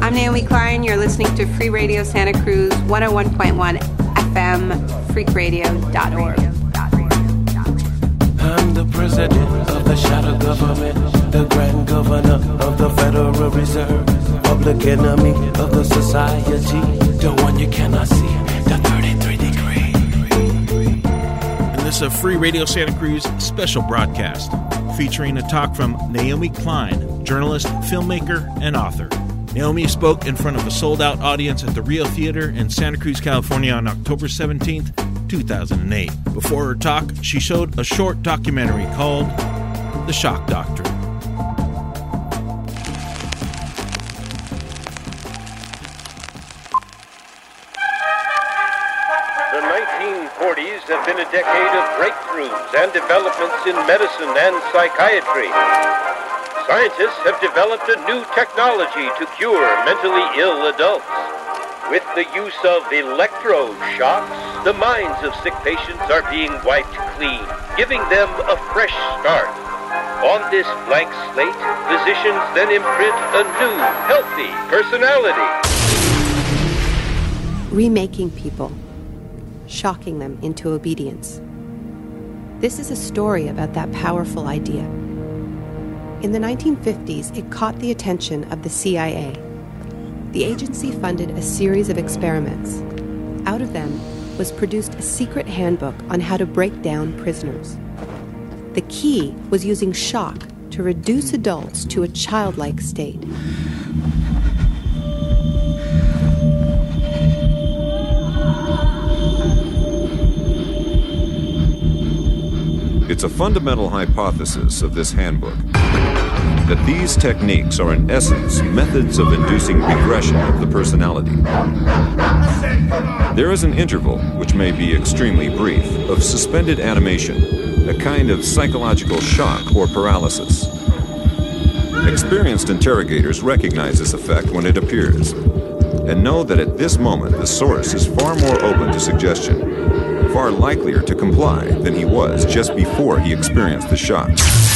I'm Naomi Klein. You're listening to Free Radio Santa Cruz 101.1 FM, freakradio.org. I'm the president of the shadow government, the grand governor of the Federal Reserve, public enemy of the society, the one you cannot see, the 33 degree. And this is a Free Radio Santa Cruz special broadcast featuring a talk from Naomi Klein, journalist, filmmaker, and author. Naomi spoke in front of a sold-out audience at the Rio Theater in Santa Cruz, California on October 17th, 2008. Before her talk, she showed a short documentary called The Shock Doctrine. The 1940s have been a decade of breakthroughs and developments in medicine and psychiatry. Scientists have developed a new technology to cure mentally ill adults. With the use of electroshocks, the minds of sick patients are being wiped clean, giving them a fresh start. On this blank slate, physicians then imprint a new, healthy personality. Remaking people, shocking them into obedience. This is a story about that powerful idea. In the 1950s, it caught the attention of the CIA. The agency funded a series of experiments. Out of them was produced a secret handbook on how to break down prisoners. The key was using shock to reduce adults to a childlike state. It's a fundamental hypothesis of this handbook that these techniques are in essence methods of inducing regression of the personality. There is an interval, which may be extremely brief, of suspended animation, a kind of psychological shock or paralysis. Experienced interrogators recognize this effect when it appears, and know that at this moment the source is far more open to suggestion, far likelier to comply than he was just before he experienced the shock.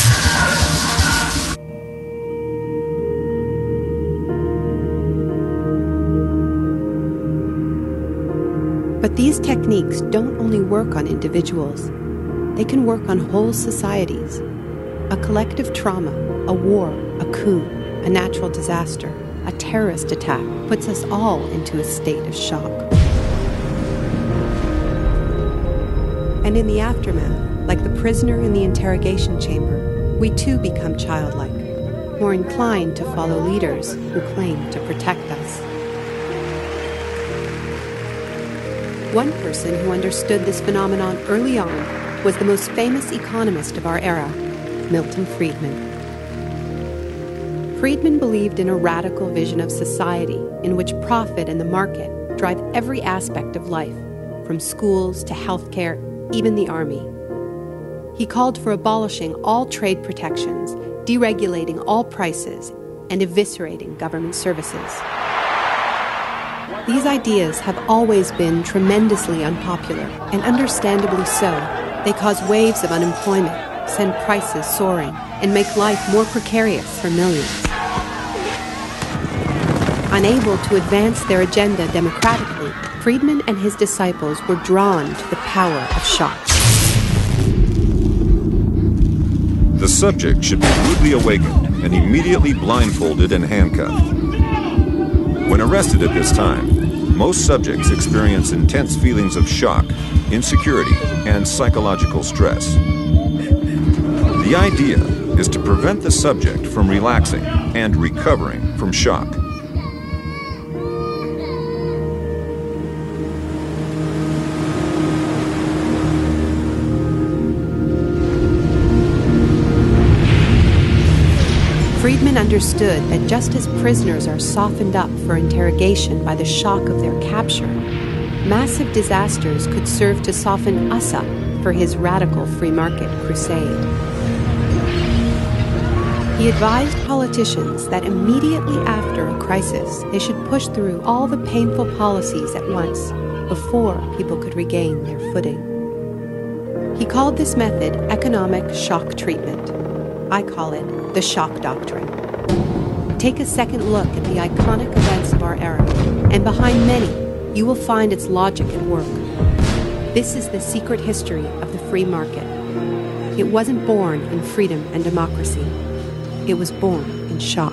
But these techniques don't only work on individuals. They can work on whole societies. A collective trauma, a war, a coup, a natural disaster, a terrorist attack puts us all into a state of shock. And in the aftermath, like the prisoner in the interrogation chamber, we too become childlike, more inclined to follow leaders who claim to protect us. One person who understood this phenomenon early on was the most famous economist of our era, Milton Friedman. Friedman believed in a radical vision of society in which profit and the market drive every aspect of life, from schools to healthcare, even the army. He called for abolishing all trade protections, deregulating all prices, and eviscerating government services. These ideas have always been tremendously unpopular, and understandably so. They cause waves of unemployment, send prices soaring, and make life more precarious for millions. Unable to advance their agenda democratically, Friedman and his disciples were drawn to the power of shock. The subject should be rudely awakened and immediately blindfolded and handcuffed. When arrested at this time, most subjects experience intense feelings of shock, insecurity, and psychological stress. The idea is to prevent the subject from relaxing and recovering from shock. Friedman understood that just as prisoners are softened up for interrogation by the shock of their capture, massive disasters could serve to soften us up for his radical free market crusade. He advised politicians that immediately after a crisis, they should push through all the painful policies at once before people could regain their footing. He called this method economic shock treatment. I call it the shock doctrine. Take a second look at the iconic events of our era, and behind many, you will find its logic at work. This is the secret history of the free market. It wasn't born in freedom and democracy. It was born in shock.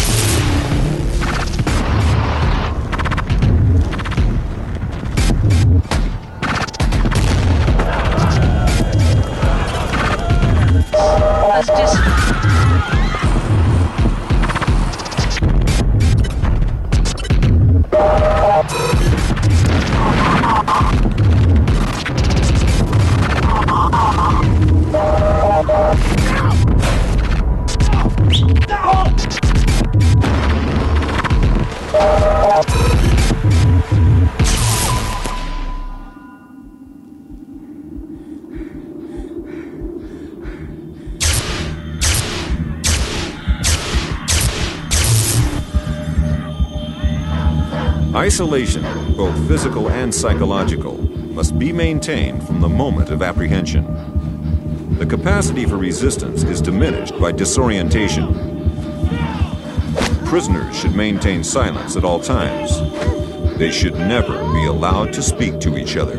Isolation, both physical and psychological, must be maintained from the moment of apprehension. The capacity for resistance is diminished by disorientation. Prisoners should maintain silence at all times. They should never be allowed to speak to each other.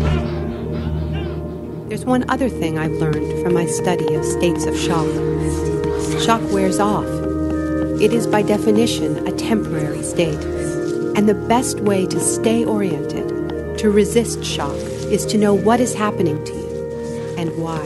There's one other thing I've learned from my study of states of shock. Shock wears off. It is by definition a temporary state. And the best way to stay oriented, to resist shock, is to know what is happening to you and why.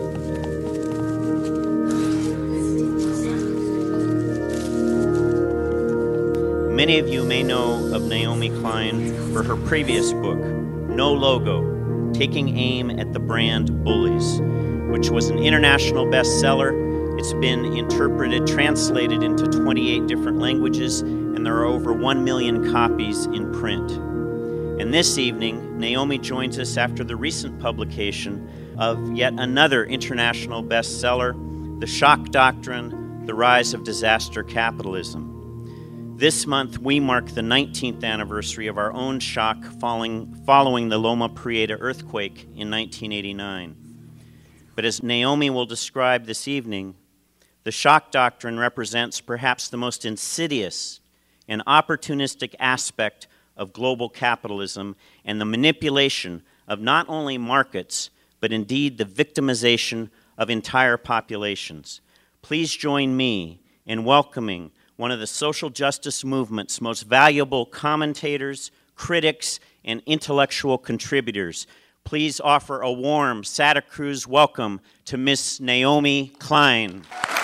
Many of you may know of Naomi Klein for her previous book, No Logo, Taking Aim at the Brand Bullies, which was an international bestseller. It's been interpreted, translated into 28 different languages, and there are over 1 million copies in print. And this evening, Naomi joins us after the recent publication of yet another international bestseller, The Shock Doctrine, The Rise of Disaster Capitalism. This month, we mark the 19th anniversary of our own shock following the Loma Prieta earthquake in 1989. But as Naomi will describe this evening, the shock doctrine represents perhaps the most insidious and opportunistic aspect of global capitalism and the manipulation of not only markets, but indeed the victimization of entire populations. Please join me in welcoming one of the social justice movement's most valuable commentators, critics, and intellectual contributors. Please offer a warm Santa Cruz welcome to Miss Naomi Klein.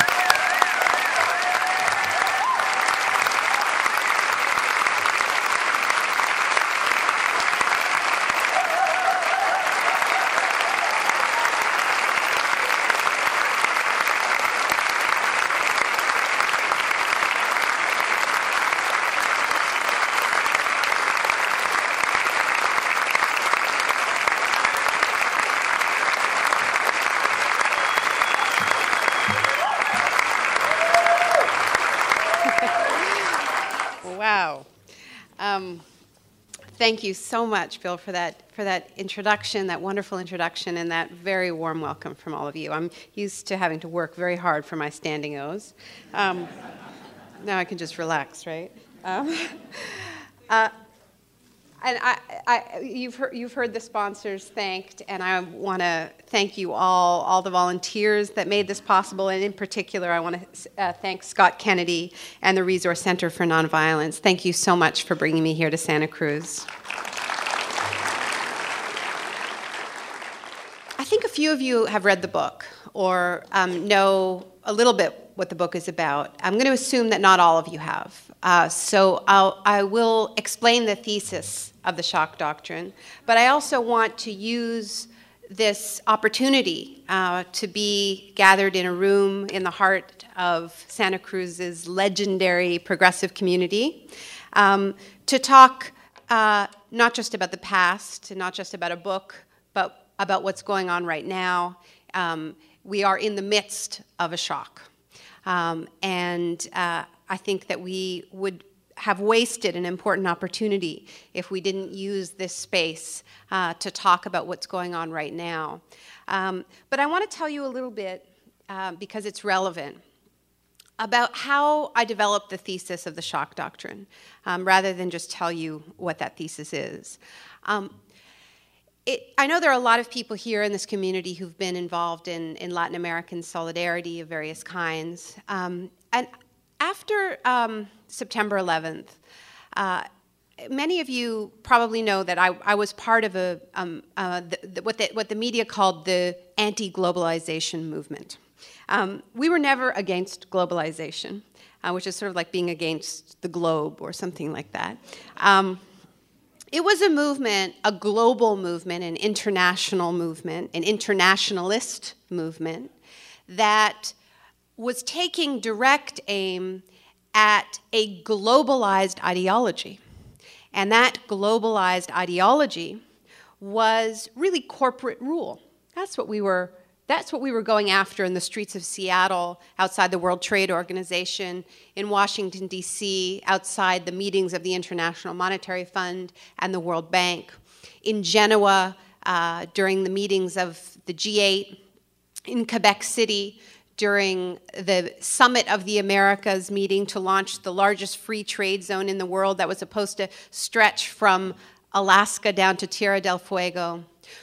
Wow. Thank you so much, Bill, for that introduction, that wonderful introduction, and that very warm welcome from all of you. I'm used to having to work very hard for my standing O's. Now I can just relax, right? And you've heard the sponsors thanked, and I want to thank you all the volunteers that made this possible, and in particular, I want to thank Scott Kennedy and the Resource Center for Nonviolence. Thank you so much for bringing me here to Santa Cruz. I think a few of you have read the book or know a little bit what the book is about. I'm going to assume that not all of you have. So I will explain the thesis of the shock doctrine, but I also want to use this opportunity to be gathered in a room in the heart of Santa Cruz's legendary progressive community to talk not just about the past, and not just about a book, but about what's going on right now. We are in the midst of a shock. And I think that we would have wasted an important opportunity if we didn't use this space to talk about what's going on right now. But I want to tell you a little bit, because it's relevant, about how I developed the thesis of the shock doctrine, rather than just tell you what that thesis is. I know there are a lot of people here in this community who've been involved in Latin American solidarity of various kinds. And after September 11th, many of you probably know that I was part of what the media called the anti-globalization movement. We were never against globalization, which is sort of like being against the globe or something like that. It was a movement, a global movement, an international movement, an internationalist movement that was taking direct aim at a globalized ideology. And that globalized ideology was really corporate rule. That's what we were going after in the streets of Seattle, outside the World Trade Organization, in Washington, D.C., outside the meetings of the International Monetary Fund and the World Bank, in Genoa, during the meetings of the G8, in Quebec City, during the Summit of the Americas meeting to launch the largest free trade zone in the world that was supposed to stretch from Alaska down to Tierra del Fuego.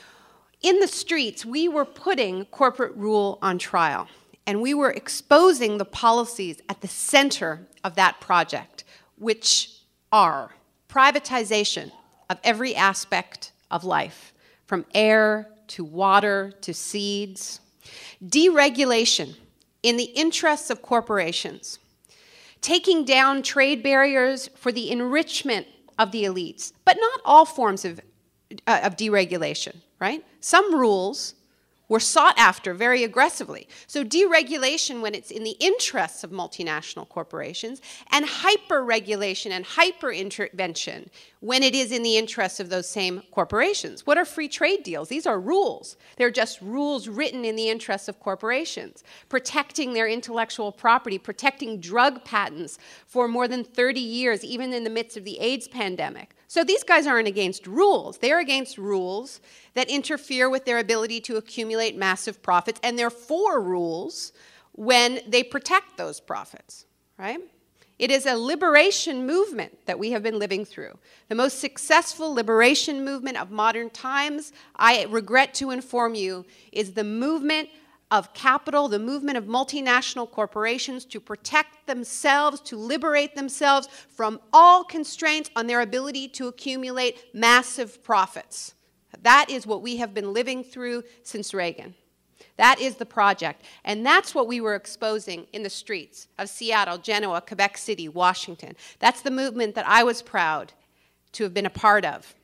In the streets, we were putting corporate rule on trial, and we were exposing the policies at the center of that project, which are privatization of every aspect of life, from air to water to seeds, deregulation in the interests of corporations, taking down trade barriers for the enrichment of the elites, but not all forms of deregulation, right? Some rules were sought after very aggressively. So deregulation when it's in the interests of multinational corporations, and hyper-regulation and hyper-intervention when it is in the interests of those same corporations. What are free trade deals? These are rules. They're just rules written in the interests of corporations, protecting their intellectual property, protecting drug patents for more than 30 years, even in the midst of the AIDS pandemic. So these guys aren't against rules. They're against rules that interfere with their ability to accumulate massive profits, and they're for rules when they protect those profits, right? It is a liberation movement that we have been living through. The most successful liberation movement of modern times, I regret to inform you, is the movement of capital, the movement of multinational corporations to protect themselves, to liberate themselves from all constraints on their ability to accumulate massive profits. That is what we have been living through since Reagan. That is the project. And that's what we were exposing in the streets of Seattle, Genoa, Quebec City, Washington. That's the movement that I was proud to have been a part of.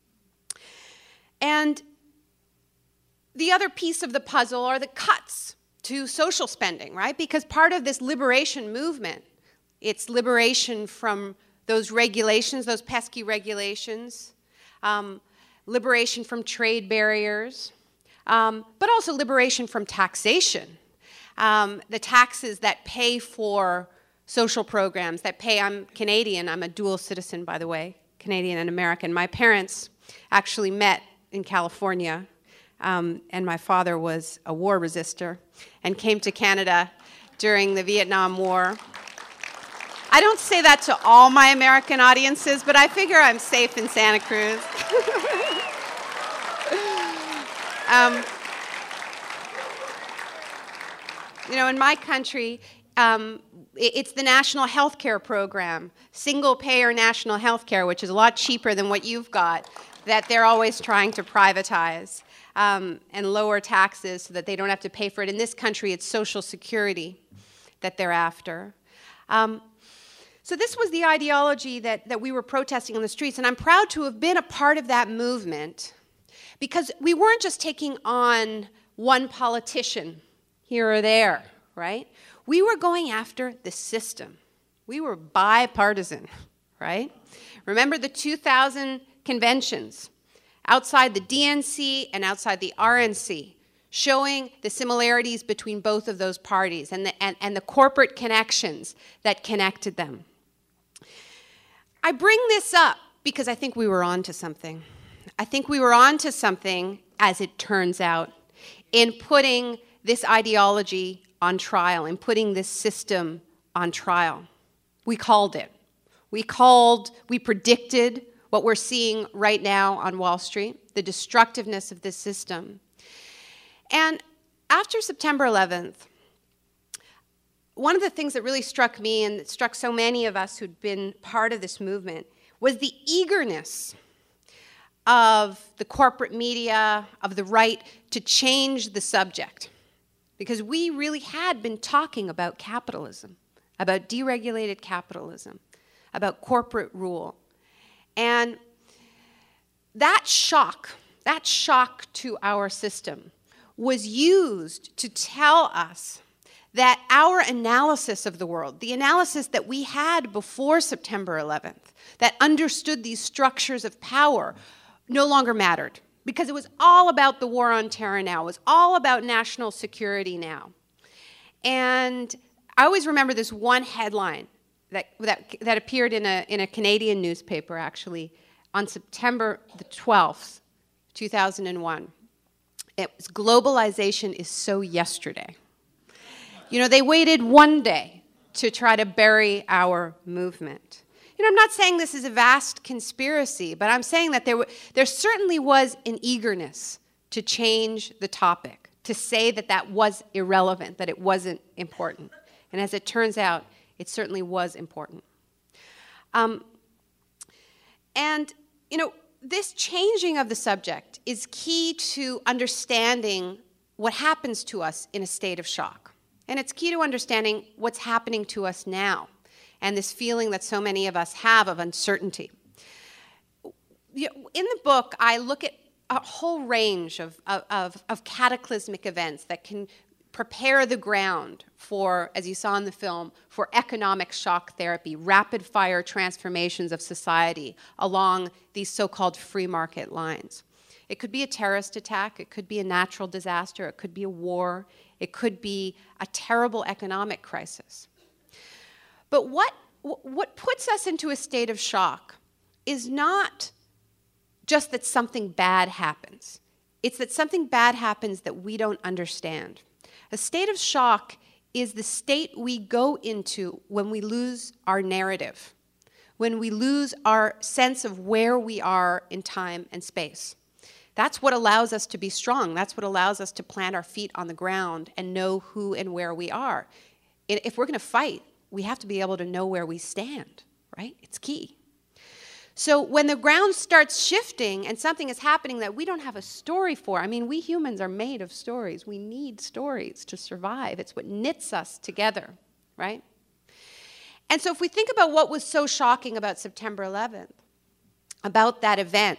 And the other piece of the puzzle are the cuts to social spending, right? Because part of this liberation movement, it's liberation from those regulations, those pesky regulations, liberation from trade barriers, but also liberation from taxation. The taxes that pay for social programs, that pay, I'm Canadian, I'm a dual citizen, by the way, Canadian and American. My parents actually met in California, and my father was a war resister and came to Canada during the Vietnam War. I don't say that to all my American audiences, but I figure I'm safe in Santa Cruz. In my country, it's the national health care program, single-payer national health care, which is a lot cheaper than what you've got, that they're always trying to privatize and lower taxes so that they don't have to pay for it. In this country, it's Social Security that they're after. So this was the ideology that we were protesting on the streets, and I'm proud to have been a part of that movement because we weren't just taking on one politician here or there, right? We were going after the system. We were bipartisan, right? Remember the 2000 conventions outside the DNC and outside the RNC, showing the similarities between both of those parties and the corporate connections that connected them. I bring this up because I think we were on to something. I think we were on to something, as it turns out, in putting this ideology on trial, in putting this system on trial. We called it. We predicted what we're seeing right now on Wall Street, the destructiveness of this system. And after September 11th, one of the things that really struck me and that struck so many of us who'd been part of this movement was the eagerness of the corporate media, of the right to change the subject. Because we really had been talking about capitalism, about deregulated capitalism, about corporate rule. And that shock to our system was used to tell us that our analysis of the world, the analysis that we had before September 11th, that understood these structures of power, no longer mattered. Because it was all about the war on terror now. It was all about national security now. And I always remember this one headline that appeared in a Canadian newspaper, actually, on September the 12th, 2001. It was, "Globalization is so yesterday." You know, they waited one day to try to bury our movement. You know, I'm not saying this is a vast conspiracy, but I'm saying that there certainly was an eagerness to change the topic, to say that that was irrelevant, that it wasn't important. And as it turns out, it certainly was important. And, you know, this changing of the subject is key to understanding what happens to us in a state of shock. And it's key to understanding what's happening to us now, and this feeling that so many of us have of uncertainty. In the book, I look at a whole range of cataclysmic events that can prepare the ground for, as you saw in the film, for economic shock therapy, rapid-fire transformations of society along these so-called free market lines. It could be a terrorist attack, it could be a natural disaster, it could be a war, it could be a terrible economic crisis. But what puts us into a state of shock is not just that something bad happens. It's that something bad happens that we don't understand. A state of shock is the state we go into when we lose our narrative, when we lose our sense of where we are in time and space. That's what allows us to be strong. That's what allows us to plant our feet on the ground and know who and where we are. If we're going to fight, we have to be able to know where we stand, right? It's key. So when the ground starts shifting and something is happening that we don't have a story for, I mean, we humans are made of stories. We need stories to survive. It's what knits us together, right? And so if we think about what was so shocking about September 11th, about that event,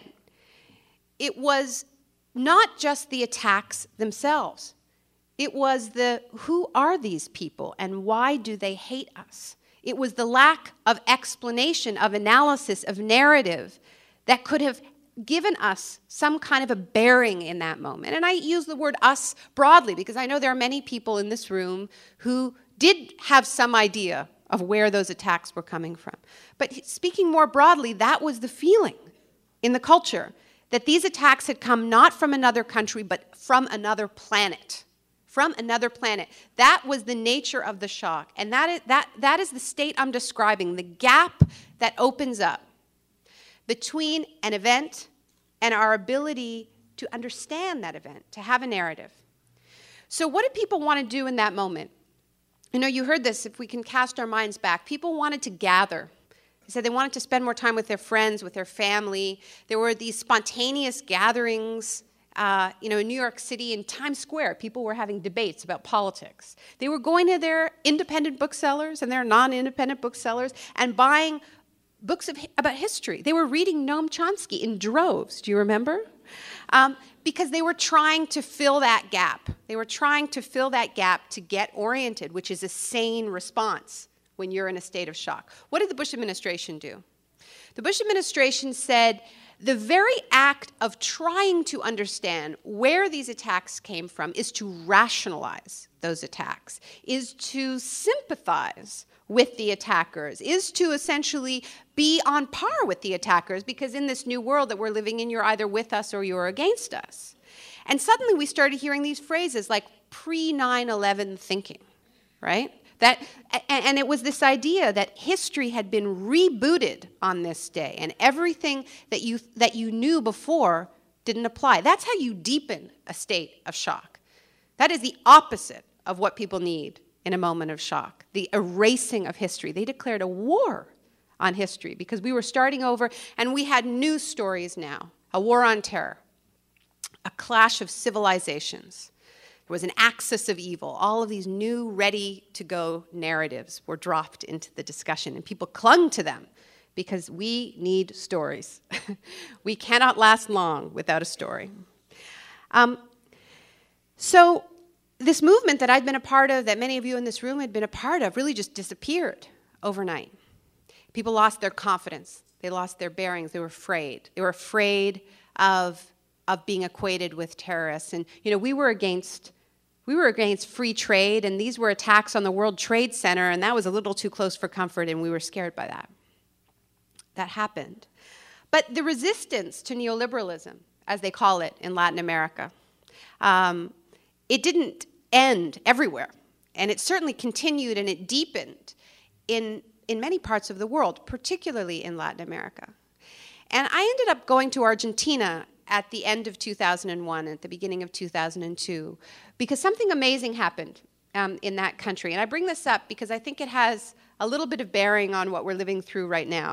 it was not just the attacks themselves. It was who are these people and why do they hate us? It was the lack of explanation, of analysis, of narrative that could have given us some kind of a bearing in that moment. And I use the word us broadly because I know there are many people in this room who did have some idea of where those attacks were coming from. But speaking more broadly, that was the feeling in the culture, that these attacks had come not from another country, but from another planet. From another planet. That was the nature of the shock. And that is the state I'm describing, the gap that opens up between an event and our ability to understand that event, to have a narrative. So what did people want to do in that moment? You know, you heard this, if we can cast our minds back. People wanted to gather. They said they wanted to spend more time with their friends, with their family. There were these spontaneous gatherings. In New York City, in Times Square, people were having debates about politics. They were going to their independent booksellers and their non-independent booksellers and buying books about history. They were reading Noam Chomsky in droves. Do you remember? Because they were trying to fill that gap. They were trying to fill that gap to get oriented, which is a sane response when you're in a state of shock. What did the Bush administration do? The Bush administration said, the very act of trying to understand where these attacks came from is to rationalize those attacks, is to sympathize with the attackers, is to essentially be on par with the attackers, because in this new world that we're living in, you're either with us or you're against us. And suddenly we started hearing these phrases like pre-9/11 thinking, right? And it was this idea that history had been rebooted on this day, and everything that you knew before didn't apply. That's how you deepen a state of shock. That is the opposite of what people need in a moment of shock, the erasing of history. They declared a war on history because we were starting over, and we had new stories now, a war on terror, a clash of civilizations. There was an axis of evil. All of these new, ready-to-go narratives were dropped into the discussion, and people clung to them because we need stories. We cannot last long without a story. So this movement that I'd been a part of, that many of you in this room had been a part of, really just disappeared overnight. People lost their confidence. They lost their bearings. They were afraid. They were afraid of being equated with terrorists. And, we were against free trade, and these were attacks on the World Trade Center, and that was a little too close for comfort, and we were scared by that. That happened. But the resistance to neoliberalism, as they call it in Latin America, it didn't end everywhere, and it certainly continued and it deepened in many parts of the world, particularly in Latin America. And I ended up going to Argentina at the end of 2001, at the beginning of 2002, because something amazing happened in that country. And I bring this up because I think it has a little bit of bearing on what we're living through right now.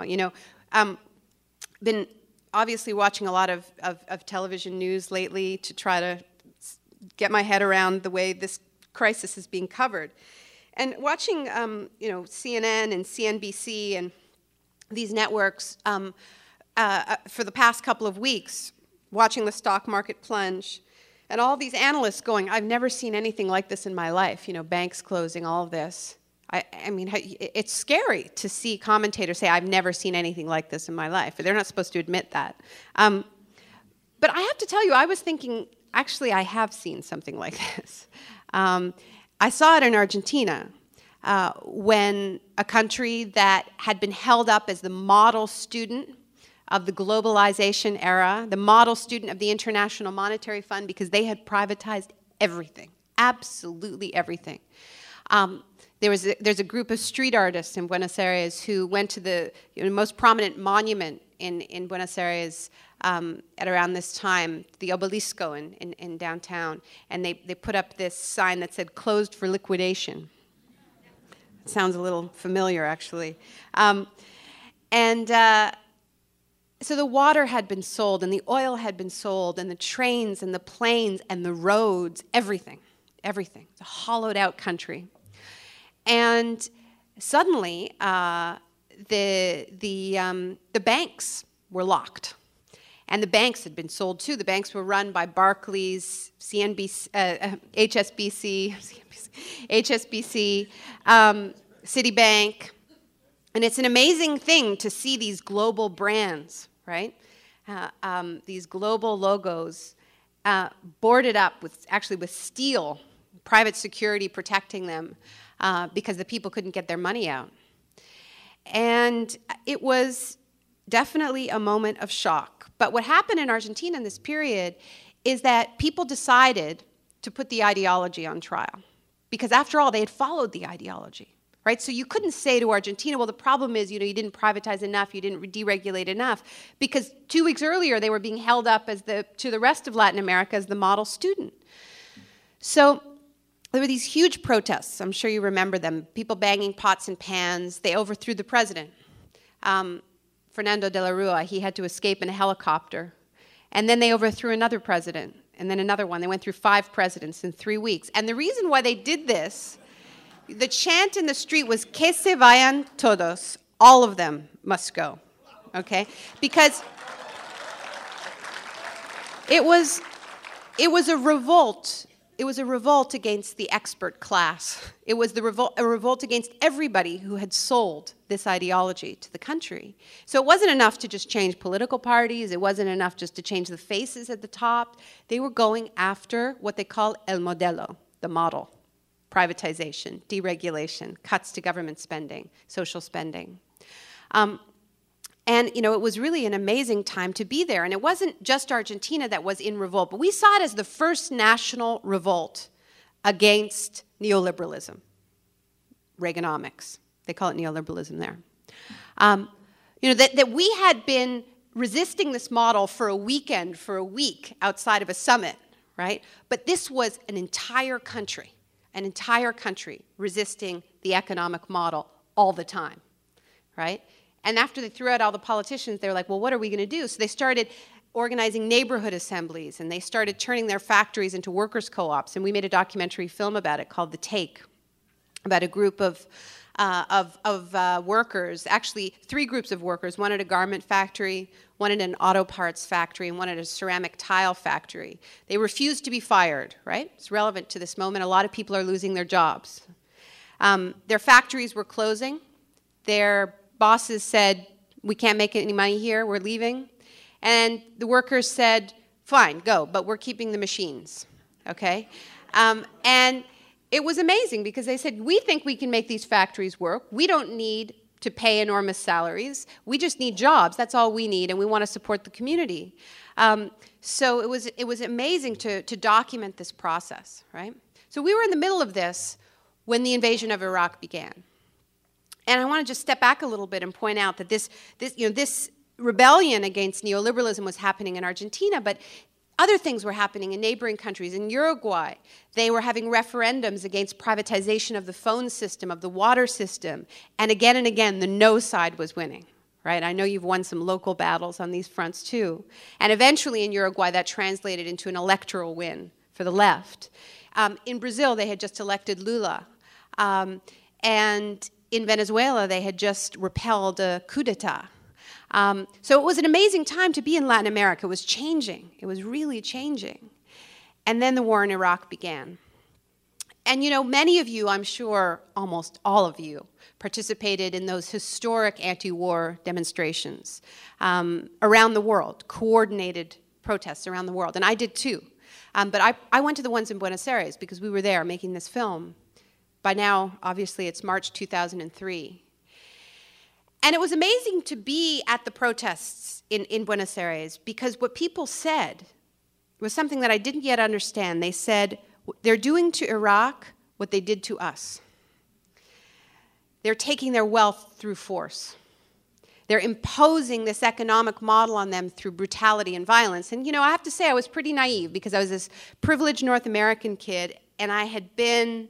Been obviously watching a lot of television news lately to try to get my head around the way this crisis is being covered. And watching, CNN and CNBC and these networks for the past couple of weeks, watching the stock market plunge, and all these analysts going, I've never seen anything like this in my life, banks closing, all of this. I mean, it's scary to see commentators say, I've never seen anything like this in my life. They're not supposed to admit that. But I have to tell you, I was thinking, actually, I have seen something like this. I saw it in Argentina when a country that had been held up as the model student of the globalization era, the model student of the International Monetary Fund, because they had privatized everything, absolutely everything. There's a group of street artists in Buenos Aires who went to the most prominent monument in Buenos Aires at around this time, the Obelisco in downtown, and they put up this sign that said, closed for liquidation. It sounds a little familiar, actually. So the water had been sold, and the oil had been sold, and the trains, and the planes, and the roads, everything. It's a hollowed-out country. And suddenly, the banks were locked. And the banks had been sold, too. The banks were run by Barclays, HSBC, Citibank. And it's an amazing thing to see these global brands, right? These global logos boarded up with steel, private security protecting them because the people couldn't get their money out. And it was definitely a moment of shock. But what happened in Argentina in this period is that people decided to put the ideology on trial. Because after all, they had followed the ideology. Right? So you couldn't say to Argentina, well, the problem is, you didn't privatize enough, you didn't deregulate enough, because 2 weeks earlier they were being held up to the rest of Latin America as the model student. So there were these huge protests. I'm sure you remember them. People banging pots and pans. They overthrew the president. Fernando de la Rúa, he had to escape in a helicopter. And then they overthrew another president, and then another one. They went through 5 presidents in 3 weeks. And the reason why they did this, the chant in the street was, que se vayan todos, all of them must go, okay? Because it was a revolt. It was a revolt against the expert class. It was a revolt against everybody who had sold this ideology to the country. So it wasn't enough to just change political parties. It wasn't enough just to change the faces at the top. They were going after what they call el modelo, the model. Privatization, deregulation, cuts to government spending, social spending. And, it was really an amazing time to be there. And it wasn't just Argentina that was in revolt, but we saw it as the first national revolt against neoliberalism. Reaganomics. They call it neoliberalism there. That we had been resisting this model for a weekend, for a week, outside of a summit, right? But this was an entire country resisting the economic model all the time, right? And after they threw out all the politicians, they were like, well, what are we going to do? So they started organizing neighborhood assemblies, and they started turning their factories into workers' co-ops. And we made a documentary film about it called The Take, about a group of workers, actually 3 groups of workers, one at a garment factory, one at an auto parts factory, and one at a ceramic tile factory. They refused to be fired, right? It's relevant to this moment. A lot of people are losing their jobs. Their factories were closing. Their bosses said, we can't make any money here, we're leaving. And the workers said, fine, go, but we're keeping the machines, okay? And it was amazing because they said, we think we can make these factories work. We don't need to pay enormous salaries. We just need jobs. That's all we need, and we want to support the community. So it was amazing to document this process, right? So we were in the middle of this when the invasion of Iraq began. And I want to just step back a little bit and point out that this rebellion against neoliberalism was happening in Argentina, but other things were happening in neighboring countries. In Uruguay, they were having referendums against privatization of the phone system, of the water system. And again, the no side was winning, right? I know you've won some local battles on these fronts too. And eventually in Uruguay, that translated into an electoral win for the left. In Brazil, they had just elected Lula. And in Venezuela, they had just repelled a coup d'etat. So it was an amazing time to be in Latin America. It was changing. It was really changing. And then the war in Iraq began. And many of you, I'm sure almost all of you, participated in those historic anti-war demonstrations around the world, coordinated protests around the world. And I did too. But I went to the ones in Buenos Aires because we were there making this film. By now, obviously, it's March 2003. And it was amazing to be at the protests in Buenos Aires because what people said was something that I didn't yet understand. They said, they're doing to Iraq what they did to us. They're taking their wealth through force. They're imposing this economic model on them through brutality and violence. And, I have to say I was pretty naive because I was this privileged North American kid, and I had been,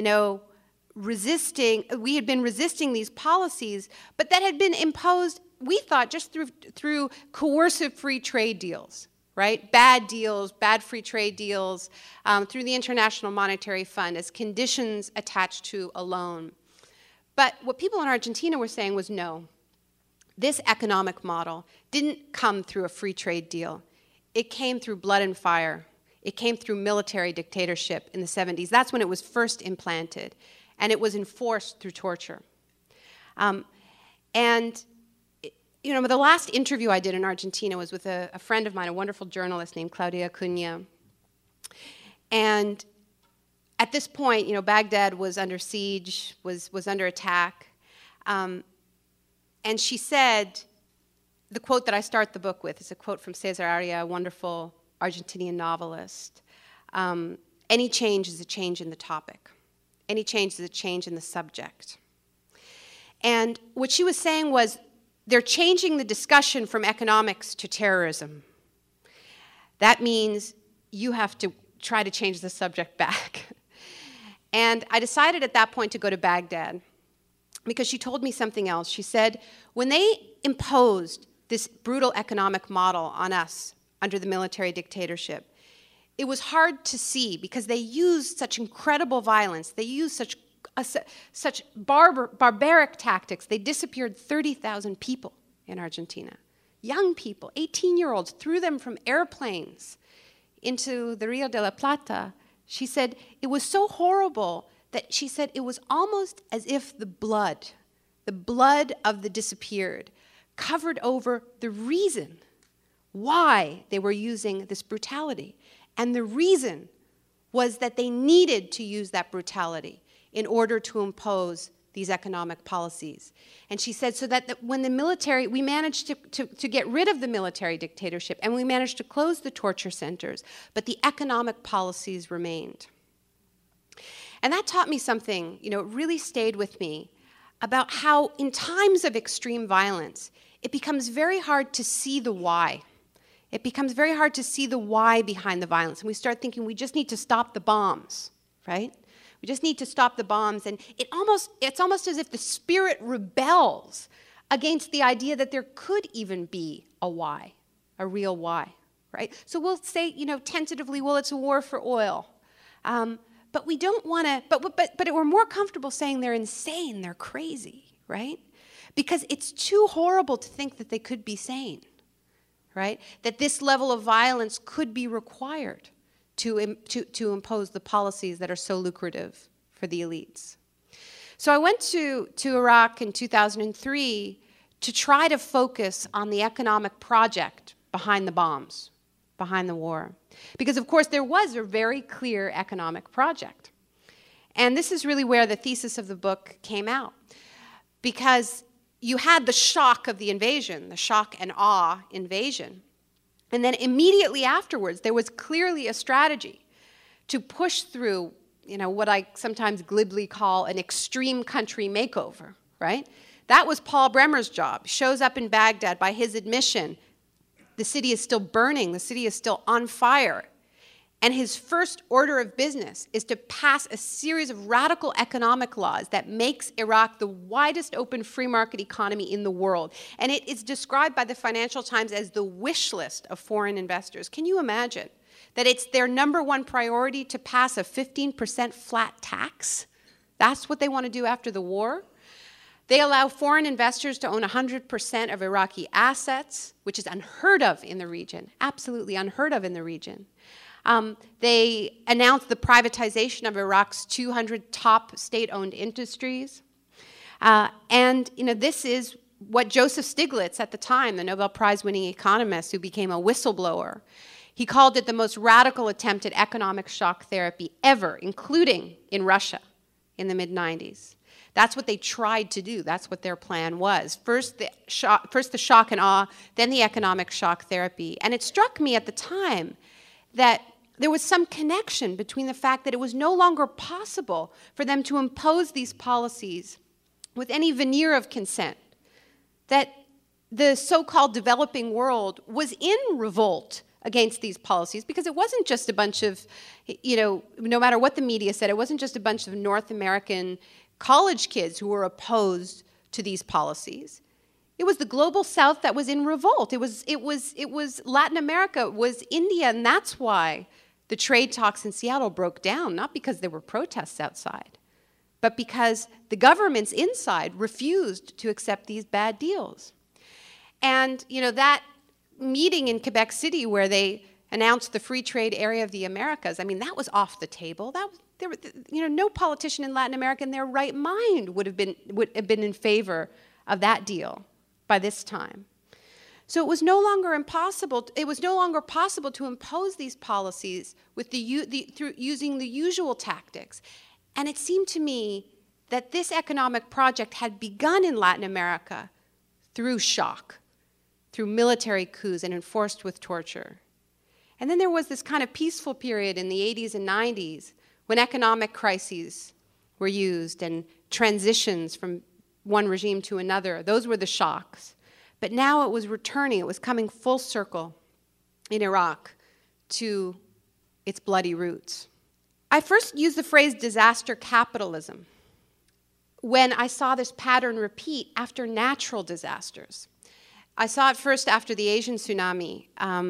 we had been resisting these policies, but that had been imposed, we thought, just through coercive free trade deals, right? Bad deals, bad free trade deals, through the International Monetary Fund as conditions attached to a loan. But what people in Argentina were saying was no. This economic model didn't come through a free trade deal. It came through blood and fire. It came through military dictatorship in the 70s. That's when it was first implanted. And it was enforced through torture. The last interview I did in Argentina was with a friend of mine, a wonderful journalist named Claudia Cunha. And at this point, Baghdad was under siege, was under attack. And she said, the quote that I start the book with is a quote from Cesar Aria, a wonderful Argentinian novelist. Any change is a change in the topic. Any change is a change in the subject. And what she was saying was, they're changing the discussion from economics to terrorism. That means you have to try to change the subject back. And I decided at that point to go to Baghdad because she told me something else. She said, when they imposed this brutal economic model on us under the military dictatorship, it was hard to see because they used such incredible violence. They used such barbaric tactics. They disappeared 30,000 people in Argentina. Young people, 18-year-olds, threw them from airplanes into the Rio de la Plata. She said it was so horrible that she said it was almost as if the blood of the disappeared covered over the reason why they were using this brutality. And the reason was that they needed to use that brutality in order to impose these economic policies. And she said, so that when the military, we managed to get rid of the military dictatorship, and we managed to close the torture centers, but the economic policies remained. And that taught me something, it really stayed with me, about how in times of extreme violence, it becomes very hard to see the why. It becomes very hard to see the why behind the violence. And we start thinking we just need to stop the bombs, right? We just need to stop the bombs. And it's almost as if the spirit rebels against the idea that there could even be a why, a real why, right? So we'll say, tentatively, well, it's a war for oil. But we don't want to, but we're more comfortable saying they're insane, they're crazy, right? Because it's too horrible to think that they could be sane, right? That this level of violence could be required to impose the policies that are so lucrative for the elites. So I went to Iraq in 2003 to try to focus on the economic project behind the bombs, behind the war. Because, of course, there was a very clear economic project. And this is really where the thesis of the book came out. Because you had the shock of the invasion, the shock and awe invasion. And then immediately afterwards, there was clearly a strategy to push through, what I sometimes glibly call an extreme country makeover, right? That was Paul Bremer's job. Shows up in Baghdad. By his admission, the city is still burning. The city is still on fire. And his first order of business is to pass a series of radical economic laws that makes Iraq the widest open free market economy in the world. And it is described by the Financial Times as the wish list of foreign investors. Can you imagine that it's their number one priority to pass a 15% flat tax? That's what they want to do after the war. They allow foreign investors to own 100% of Iraqi assets, which is unheard of in the region, absolutely unheard of in the region. They announced the privatization of Iraq's 200 top state-owned industries. This is what Joseph Stiglitz, at the time, the Nobel Prize-winning economist who became a whistleblower, he called it the most radical attempt at economic shock therapy ever, including in Russia in the mid-90s. That's what they tried to do. That's what their plan was. First the shock and awe, then the economic shock therapy. And it struck me at the time that there was some connection between the fact that it was no longer possible for them to impose these policies with any veneer of consent, that the so-called developing world was in revolt against these policies, because it wasn't just a bunch of, no matter what the media said, it wasn't just a bunch of North American college kids who were opposed to these policies. It was the global South that was in revolt. It was Latin America, it was India, and that's why the trade talks in Seattle broke down, not because there were protests outside, but because the governments inside refused to accept these bad deals. And, that meeting in Quebec City where they announced the free trade area of the Americas, that was off the table. No politician in Latin America in their right mind would have been in favor of that deal by this time. So it was no longer possible to impose these policies through using the usual tactics. And it seemed to me that this economic project had begun in Latin America through shock, through military coups and enforced with torture. And then there was this kind of peaceful period in the 80s and 90s when economic crises were used and transitions from one regime to another. Those were the shocks. But now it was returning. It was coming full circle in Iraq to its bloody roots. I first used the phrase disaster capitalism when I saw this pattern repeat after natural disasters. I saw it first after the Asian tsunami,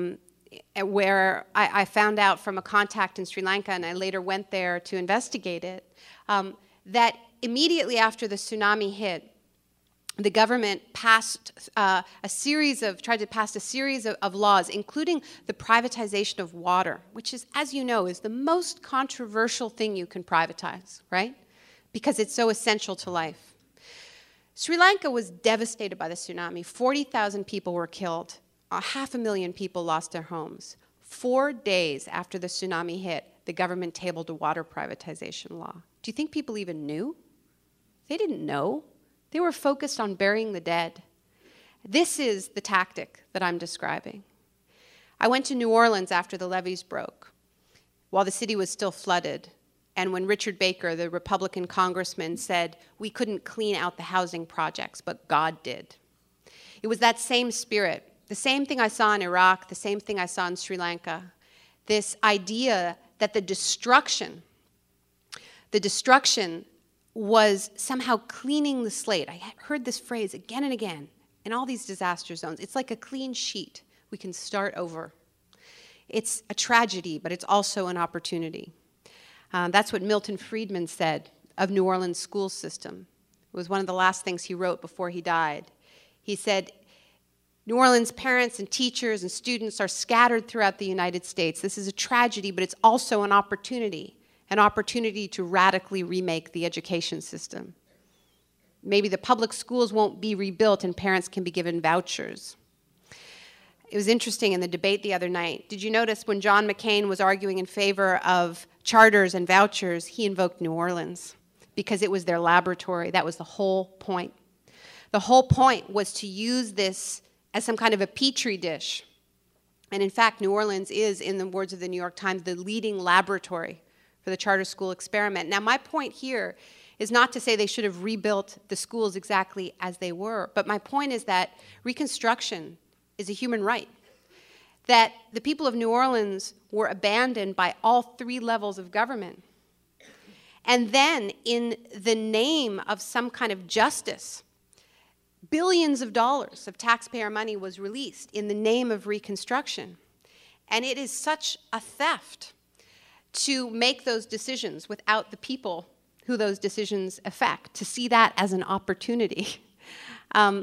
where I found out from a contact in Sri Lanka, and I later went there to investigate it, that immediately after the tsunami hit, the government tried to pass a series of laws, including the privatization of water, which is, as you know, is the most controversial thing you can privatize, right? Because it's so essential to life. Sri Lanka was devastated by the tsunami. 40,000 people were killed. 500,000 people lost their homes. 4 days after the tsunami hit, the government tabled a water privatization law. Do you think people even knew? They didn't know. They were focused on burying the dead. This is the tactic that I'm describing. I went to New Orleans after the levees broke, while the city was still flooded, and when Richard Baker, the Republican congressman, said we couldn't clean out the housing projects, but God did. It was that same spirit, the same thing I saw in Iraq, the same thing I saw in Sri Lanka, this idea that the destruction was somehow cleaning the slate. I heard this phrase again and again in all these disaster zones. It's like a clean sheet. We can start over. It's a tragedy, but it's also an opportunity. That's what Milton Friedman said of New Orleans' school system. It was one of the last things he wrote before he died. He said, New Orleans parents and teachers and students are scattered throughout the United States. This is a tragedy, but it's also an opportunity to radically remake the education system. Maybe the public schools won't be rebuilt and parents can be given vouchers. It was interesting in the debate the other night. Did you notice when John McCain was arguing in favor of charters and vouchers, he invoked New Orleans because it was their laboratory. That was the whole point. The whole point was to use this as some kind of a petri dish. And in fact, New Orleans is, in the words of the New York Times, the leading laboratory for the charter school experiment. Now, my point here is not to say they should have rebuilt the schools exactly as they were, but my point is that Reconstruction is a human right, that the people of New Orleans were abandoned by all three levels of government. And then, in the name of some kind of justice, billions of dollars of taxpayer money was released in the name of Reconstruction. And it is such a theft to make those decisions without the people who those decisions affect, to see that as an opportunity. And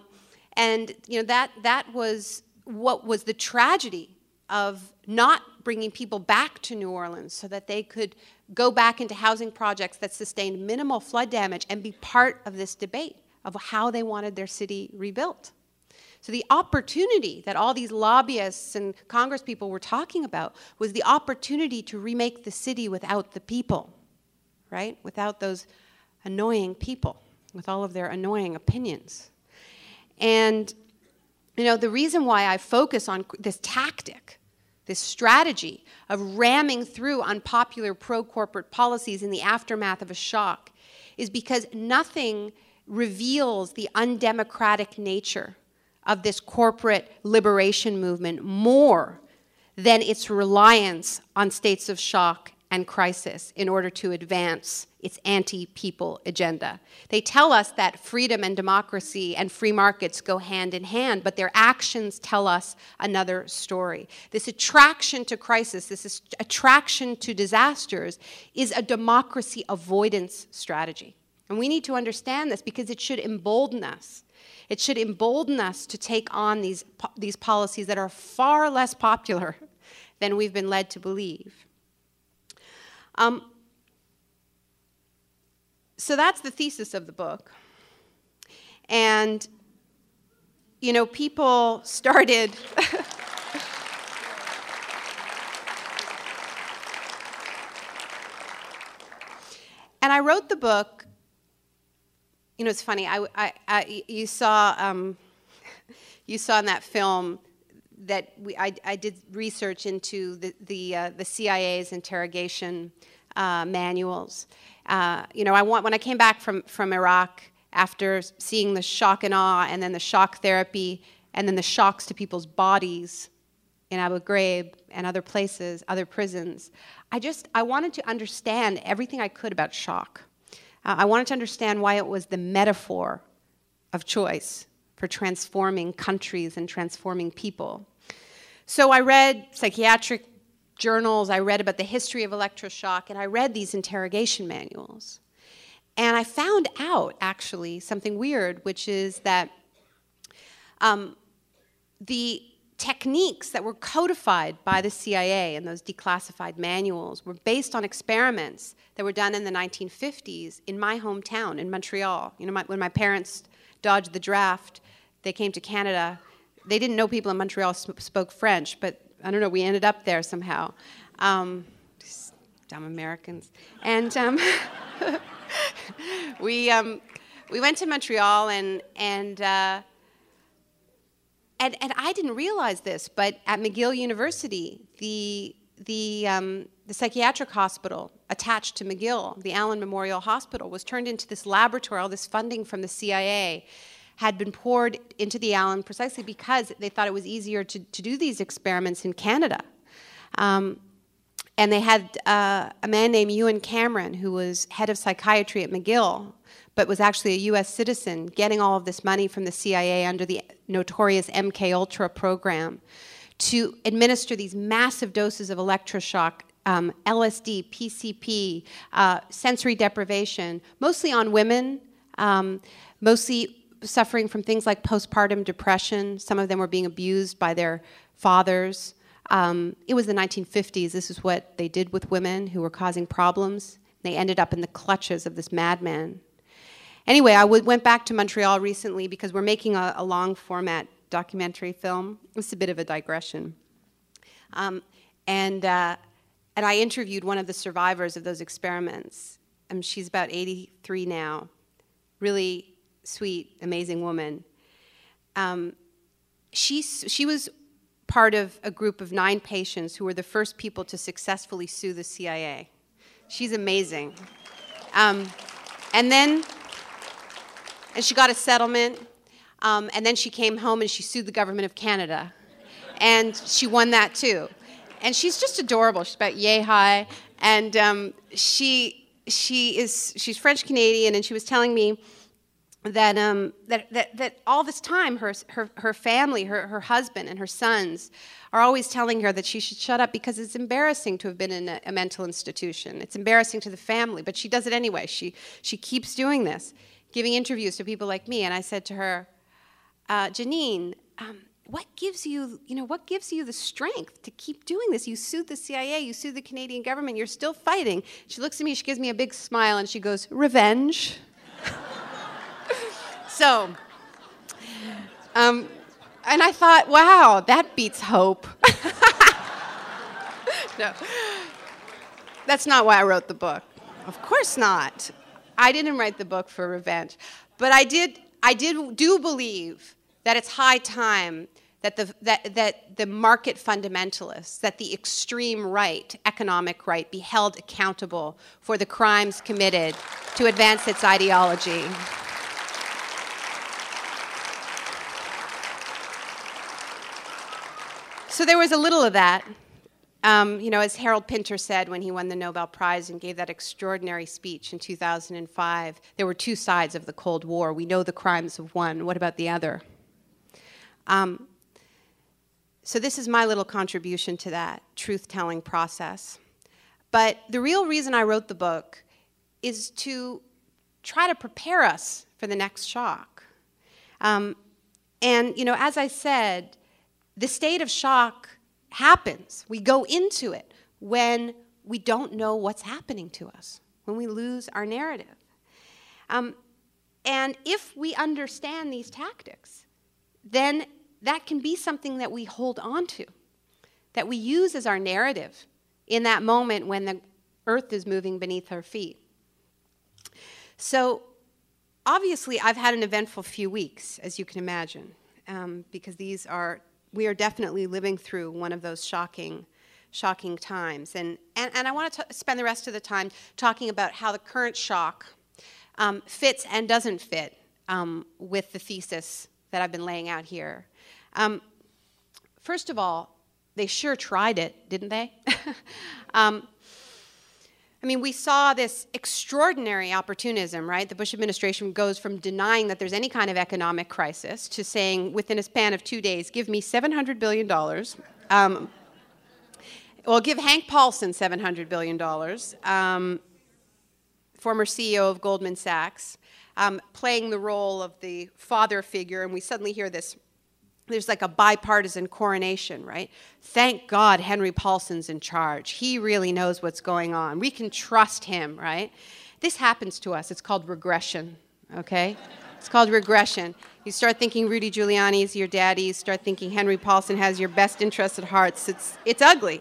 that was what was the tragedy of not bringing people back to New Orleans so that they could go back into housing projects that sustained minimal flood damage and be part of this debate of how they wanted their city rebuilt. So the opportunity that all these lobbyists and congresspeople were talking about was the opportunity to remake the city without the people, right? Without those annoying people, with all of their annoying opinions. And, the reason why I focus on this tactic, this strategy of ramming through unpopular pro-corporate policies in the aftermath of a shock is because nothing reveals the undemocratic nature of this corporate liberation movement more than its reliance on states of shock and crisis in order to advance its anti-people agenda. They tell us that freedom and democracy and free markets go hand in hand, but their actions tell us another story. This attraction to crisis, this attraction to disasters is a democracy avoidance strategy. And we need to understand this because it should embolden us. It should embolden us to take on these policies that are far less popular than we've been led to believe. So that's the thesis of the book. And, people started... And I wrote the book. It's funny. You saw in that film that I did research into the CIA's interrogation manuals. When I came back from Iraq after seeing the shock and awe, and then the shock therapy, and then the shocks to people's bodies in Abu Ghraib and other places, other prisons, I wanted to understand everything I could about shock. I wanted to understand why it was the metaphor of choice for transforming countries and transforming people. So I read psychiatric journals, I read about the history of electroshock, and I read these interrogation manuals. And I found out, actually, something weird, which is that the techniques that were codified by the CIA in those declassified manuals were based on experiments that were done in the 1950s in my hometown, in Montreal. When my parents dodged the draft, they came to Canada. They didn't know people in Montreal spoke French, but I don't know, we ended up there somehow. Just dumb Americans. And we went to Montreal, and I didn't realize this, but at McGill University, the the psychiatric hospital attached to McGill, the Allen Memorial Hospital, was turned into this laboratory. All this funding from the CIA had been poured into the Allen precisely because they thought it was easier to do these experiments in Canada. And they had a man named Ewan Cameron, who was head of psychiatry at McGill, but was actually a U.S. citizen, getting all of this money from the CIA under the notorious MKUltra program to administer these massive doses of electroshock, LSD, PCP, sensory deprivation, mostly on women, mostly suffering from things like postpartum depression. Some of them were being abused by their fathers. It was the 1950s. This is what they did with women who were causing problems. They ended up in the clutches of this madman. Anyway, I went back to Montreal recently because we're making a long-format documentary film. It's a bit of a digression. And I interviewed one of the survivors of those experiments. She's about 83 now. Really sweet, amazing woman. She was part of a group of 9 patients who were the first people to successfully sue the CIA. She's amazing. And she got a settlement, and then she came home and she sued the government of Canada. And she won that too. And she's just adorable. She's about yay high. And she's French Canadian, and she was telling me that all this time her family, her husband and her sons are always telling her that she should shut up because it's embarrassing to have been in a mental institution. It's embarrassing to the family, but she does it anyway. She keeps doing this, giving interviews to people like me. And I said to her, Janine, what gives you the strength to keep doing this? You sued the CIA, you sued the Canadian government, you're still fighting. She looks at me, she gives me a big smile, and she goes, revenge. So, and I thought, wow, that beats hope. No, that's not why I wrote the book. Of course not. I didn't write the book for revenge, but I do believe that it's high time that the market fundamentalists, that the extreme right, economic right, be held accountable for the crimes committed to advance its ideology. So there was a little of that. As Harold Pinter said when he won the Nobel Prize and gave that extraordinary speech in 2005, there were 2 sides of the Cold War. We know the crimes of one. What about the other? So this is my little contribution to that truth-telling process. But the real reason I wrote the book is to try to prepare us for the next shock. And as I said, the state of shock happens. We go into it when we don't know what's happening to us, when we lose our narrative. And if we understand these tactics, then that can be something that we hold on to, that we use as our narrative in that moment when the earth is moving beneath our feet. So obviously I've had an eventful few weeks, as you can imagine, because we are definitely living through one of those shocking times. And I want to spend the rest of the time talking about how the current shock fits and doesn't fit with the thesis that I've been laying out here. First of all, they sure tried it, didn't they? We saw this extraordinary opportunism, right? The Bush administration goes from denying that there's any kind of economic crisis to saying, within a span of 2 days, give me $700 billion. Give Hank Paulson $700 billion, former CEO of Goldman Sachs, playing the role of the father figure, and we suddenly hear this. There's like a bipartisan coronation, right? Thank God Henry Paulson's in charge. He really knows what's going on. We can trust him, right? This happens to us. It's called regression, okay? It's called regression. You start thinking Rudy Giuliani is your daddy. You start thinking Henry Paulson has your best interests at heart. It's ugly.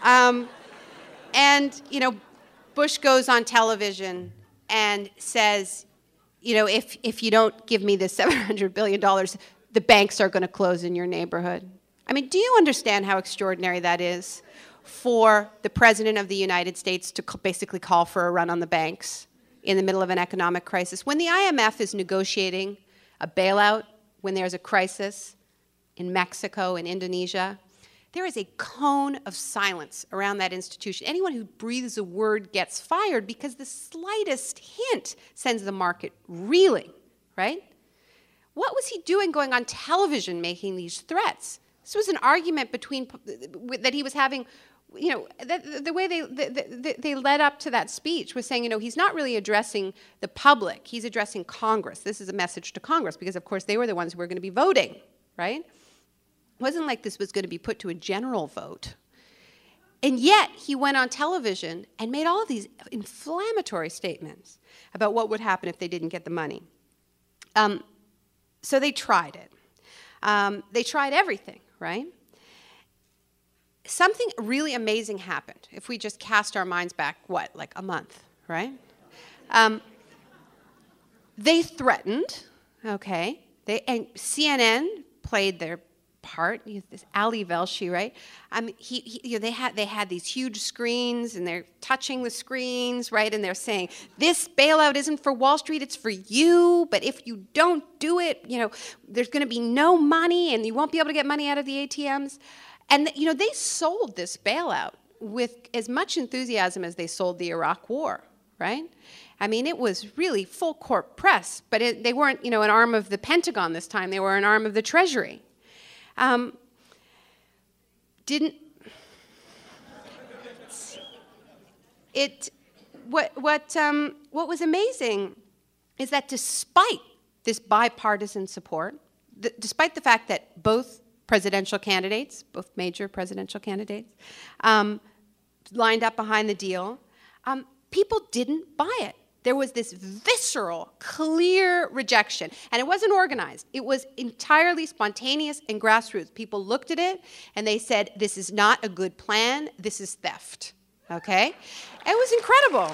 Bush goes on television and says, if you don't give me this $700 billion, the banks are going to close in your neighborhood. Do you understand how extraordinary that is? for the President of the United States to basically call for a run on the banks in the middle of an economic crisis. When the IMF is negotiating a bailout, when there's a crisis in Mexico and Indonesia, there is a cone of silence around that institution. Anyone who breathes a word gets fired because the slightest hint sends the market reeling, right? What was he doing going on television making these threats? This was an argument that he was having, the way they led up to that speech was saying, he's not really addressing the public, he's addressing Congress. This is a message to Congress because, of course, they were the ones who were going to be voting, right? It wasn't like this was going to be put to a general vote. And yet, he went on television and made all these inflammatory statements about what would happen if they didn't get the money. So they tried it. They tried everything, right? Something really amazing happened if we just cast our minds back, like a month, right? They threatened, okay? And CNN played their part. This Ali Velshi, right? They had these huge screens, and they're touching the screens, right? And they're saying, this bailout isn't for Wall Street, it's for you. But if you don't do it, there's going to be no money, and you won't be able to get money out of the ATMs. And they sold this bailout with as much enthusiasm as they sold the Iraq War, right? I mean, it was really full court press, but they weren't, an arm of the Pentagon this time. They were an arm of the Treasury. What was amazing is that despite this bipartisan support, despite the fact that both major presidential candidates, lined up behind the deal, people didn't buy it. There was this visceral, clear rejection. And it wasn't organized. It was entirely spontaneous and grassroots. People looked at it and they said, this is not a good plan, this is theft. Okay? It was incredible.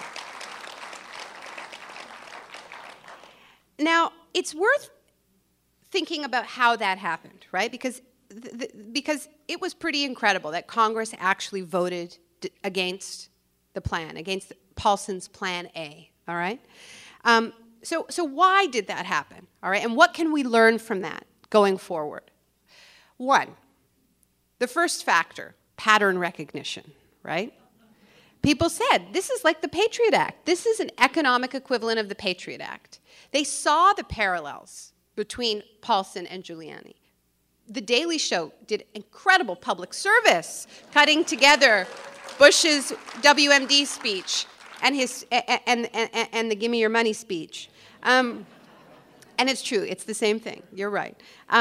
Now, it's worth thinking about how that happened, right? Because it was pretty incredible that Congress actually voted against the plan, against Paulson's Plan A. All right? So why did that happen? All right? And what can we learn from that going forward? One, the first factor, pattern recognition, right? People said, this is like the Patriot Act. This is an economic equivalent of the Patriot Act. They saw the parallels between Paulson and Giuliani. The Daily Show did incredible public service, cutting together Bush's WMD speech and the "Give Me Your Money" speech, and it's true. It's the same thing. You're right.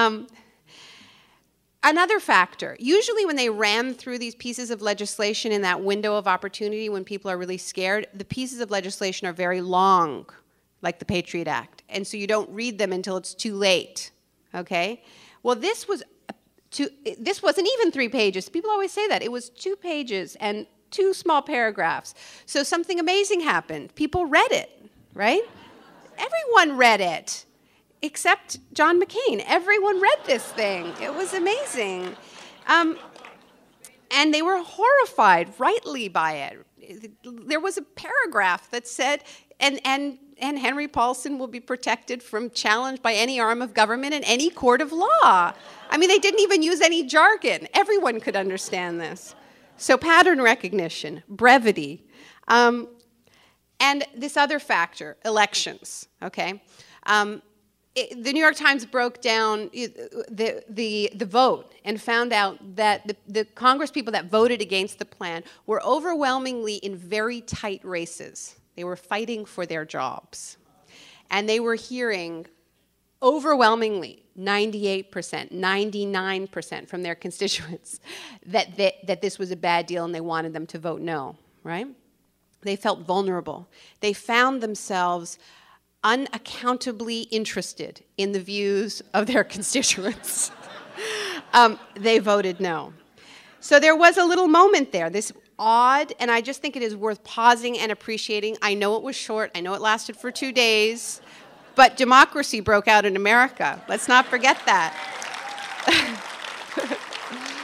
Another factor: usually, when they ram through these pieces of legislation in that window of opportunity, when people are really scared, the pieces of legislation are very long, like the Patriot Act, and so you don't read them until it's too late. Okay? Well, this wasn't even 3 pages. People always say that. It was 2 pages and 2 small paragraphs. So something amazing happened. People read it, right? Everyone read it, except John McCain. Everyone read this thing. It was amazing. And they were horrified, rightly, by it. There was a paragraph that said, and Henry Paulson will be protected from challenge by any arm of government in any court of law. I mean, they didn't even use any jargon. Everyone could understand this. So pattern recognition, brevity, and this other factor, elections, okay? The New York Times broke down the vote and found out that the Congress people that voted against the plan were overwhelmingly in very tight races. They were fighting for their jobs. And they were hearing overwhelmingly 98%, 99% from their constituents that this was a bad deal and they wanted them to vote no, right? They felt vulnerable. They found themselves unaccountably interested in the views of their constituents. They voted no. So there was a little moment there, this odd, and I just think it is worth pausing and appreciating. I know it was short. I know it lasted for 2 days. But democracy broke out in America. Let's not forget that.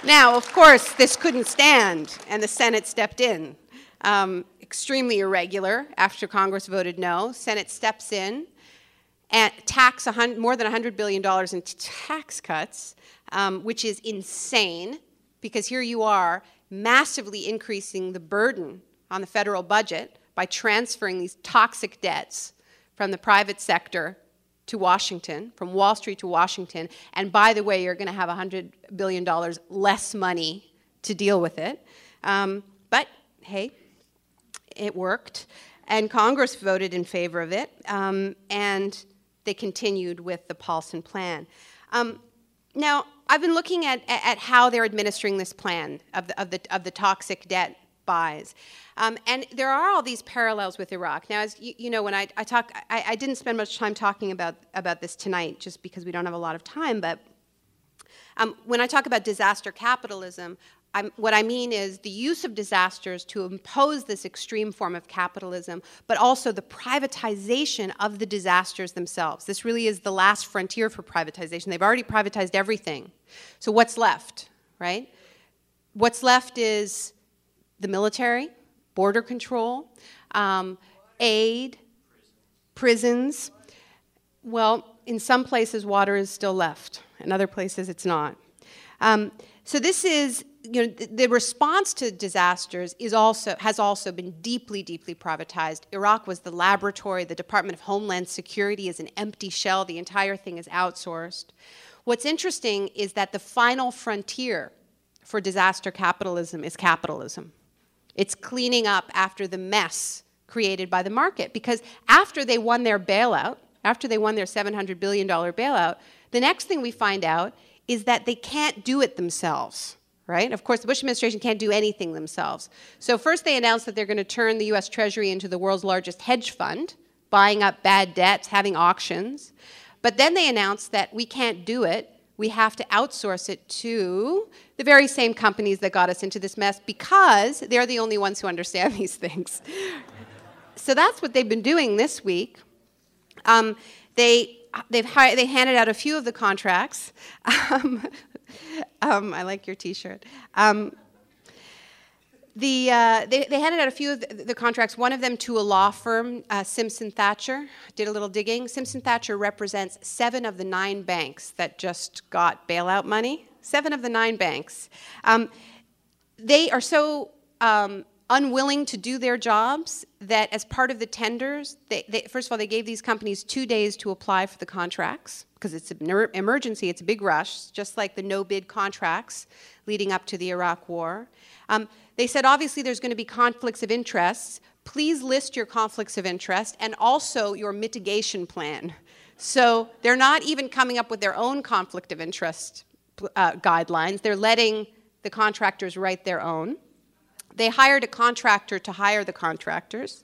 Now, of course, this couldn't stand, and the Senate stepped in. Extremely irregular. After Congress voted no, Senate steps in and tax more than $100 billion in tax cuts, which is insane, because here you are massively increasing the burden on the federal budget by transferring these toxic debts from the private sector to Washington, from Wall Street to Washington, and by the way, you're going to have $100 billion less money to deal with it. But hey, it worked, and Congress voted in favor of it, and they continued with the Paulson plan. Now, I've been looking at how they're administering this plan of the toxic debt buys. And there are all these parallels with Iraq. Now, as you know, when I talk, I didn't spend much time talking about this tonight just because we don't have a lot of time, but when I talk about disaster capitalism, what I mean is the use of disasters to impose this extreme form of capitalism, but also the privatization of the disasters themselves. This really is the last frontier for privatization. They've already privatized everything. So what's left, right? What's left is the military, border control, aid, prisons. Well, in some places, water is still left. In other places, it's not. So this is, the response to disasters has also been deeply, deeply privatized. Iraq was the laboratory. The Department of Homeland Security is an empty shell. The entire thing is outsourced. What's interesting is that the final frontier for disaster capitalism is capitalism. It's cleaning up after the mess created by the market. Because after they won their bailout, after they won their $700 billion bailout, the next thing we find out is that they can't do it themselves, right? Of course, the Bush administration can't do anything themselves. So first they announced that they're going to turn the U.S. Treasury into the world's largest hedge fund, buying up bad debts, having auctions. But then they announced that we can't do it. We have to outsource it to the very same companies that got us into this mess because they're the only ones who understand these things. So that's what they've been doing this week. They handed out a few of the contracts. I like your T-shirt. They handed out a few of the contracts, one of them to a law firm, Simpson Thacher. Did a little digging. Simpson Thacher represents 7 of the 9 banks that just got bailout money. 7 of the 9 banks. They are so unwilling to do their jobs that as part of the tenders, first of all, they gave these companies 2 days to apply for the contracts because it's an emergency, it's a big rush, just like the no-bid contracts leading up to the Iraq War. They said, obviously, there's going to be conflicts of interest. Please list your conflicts of interest and also your mitigation plan. So they're not even coming up with their own conflict of interest guidelines. They're letting the contractors write their own. They hired a contractor to hire the contractors.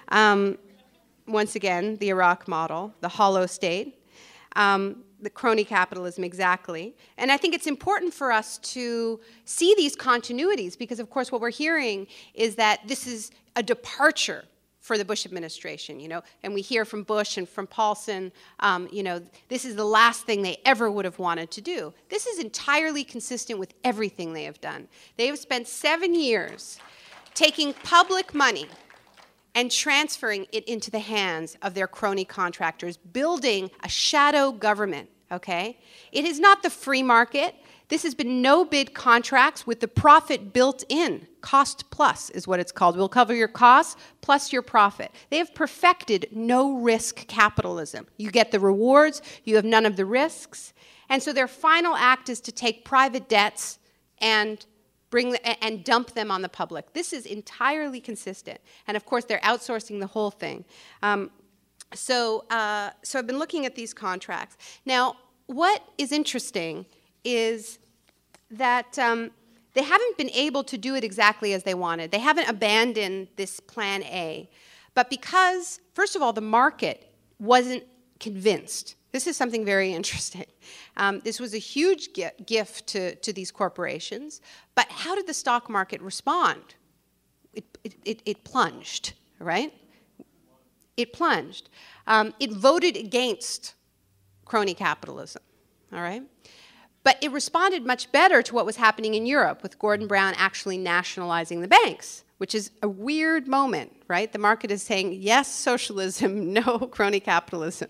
Once again, the Iraq model, the hollow state. The crony capitalism, exactly. And I think it's important for us to see these continuities because, of course, what we're hearing is that this is a departure for the Bush administration, and we hear from Bush and from Paulson, this is the last thing they ever would have wanted to do. This is entirely consistent with everything they have done. They have spent 7 years taking public money and transferring it into the hands of their crony contractors, building a shadow government, okay? It is not the free market. This has been no-bid contracts with the profit built in. Cost plus is what it's called. We'll cover your costs plus your profit. They have perfected no-risk capitalism. You get the rewards, you have none of the risks. And so their final act is to take private debts and dump them on the public. This is entirely consistent. And of course, they're outsourcing the whole thing. So I've been looking at these contracts. Now, what is interesting is that they haven't been able to do it exactly as they wanted. They haven't abandoned this plan A. But because, first of all, the market wasn't convinced. This is something very interesting. This was a huge gift to these corporations. But how did the stock market respond? It plunged, right? It plunged. It voted against crony capitalism, all right? But it responded much better to what was happening in Europe, with Gordon Brown actually nationalizing the banks, which is a weird moment, right? The market is saying, yes, socialism, no crony capitalism.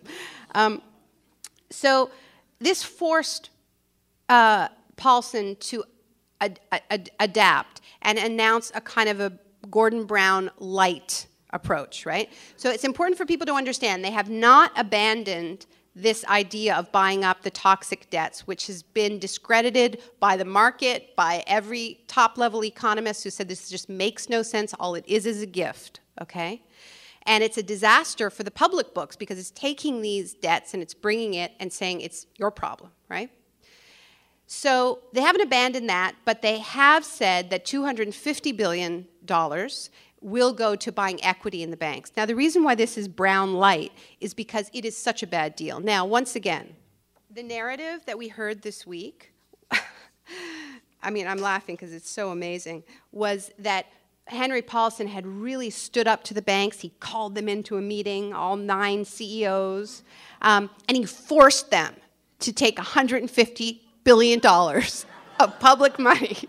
So this forced Paulson to adapt and announce a kind of a Gordon Brown light approach, right? So it's important for people to understand they have not abandoned this idea of buying up the toxic debts, which has been discredited by the market, by every top-level economist who said this just makes no sense. All it is a gift, okay? And it's a disaster for the public books because it's taking these debts and it's bringing it and saying it's your problem, right? So they haven't abandoned that, but they have said that $250 billion will go to buying equity in the banks. Now, the reason why this is Brown light is because it is such a bad deal. Now, once again, the narrative that we heard this week, I mean, I'm laughing because it's so amazing, was that Henry Paulson had really stood up to the banks. He called them into a meeting, all 9 CEOs, and he forced them to take $150 billion of public money.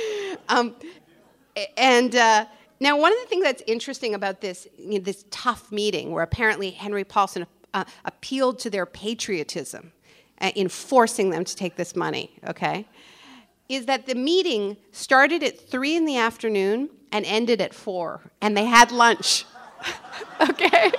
Now, one of the things that's interesting about this, this tough meeting, where apparently Henry Paulson appealed to their patriotism in forcing them to take this money, okay, is that the meeting started at 3 in the afternoon and ended at 4, and they had lunch, okay?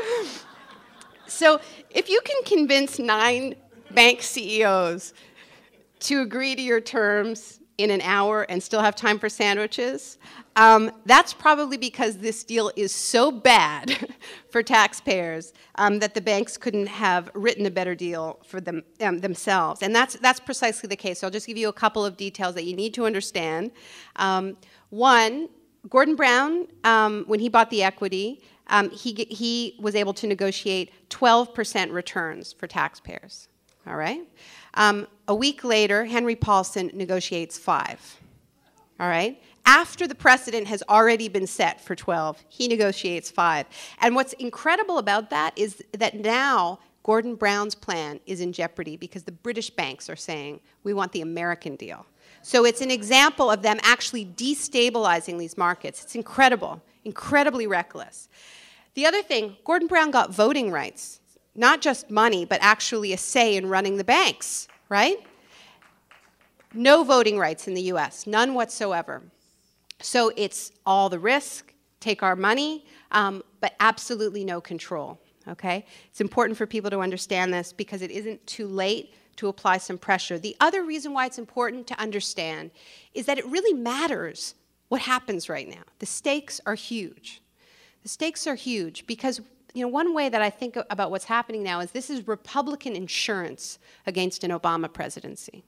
So if you can convince 9 bank CEOs to agree to your terms in an hour and still have time for sandwiches, that's probably because this deal is so bad for taxpayers that the banks couldn't have written a better deal for themselves. And that's precisely the case. So I'll just give you a couple of details that you need to understand. One, Gordon Brown, when he bought the equity, he was able to negotiate 12% returns for taxpayers. All right? A week later, Henry Paulson negotiates 5. All right? After the precedent has already been set for 12, he negotiates 5. And what's incredible about that is that now Gordon Brown's plan is in jeopardy because the British banks are saying, we want the American deal. So it's an example of them actually destabilizing these markets. It's incredible, incredibly reckless. The other thing, Gordon Brown got voting rights, not just money, but actually a say in running the banks, right? No voting rights in the US, none whatsoever. So it's all the risk, take our money, but absolutely no control, okay? It's important for people to understand this because it isn't too late to apply some pressure. The other reason why it's important to understand is that it really matters what happens right now. The stakes are huge. The stakes are huge because one way that I think about what's happening now is this is Republican insurance against an Obama presidency.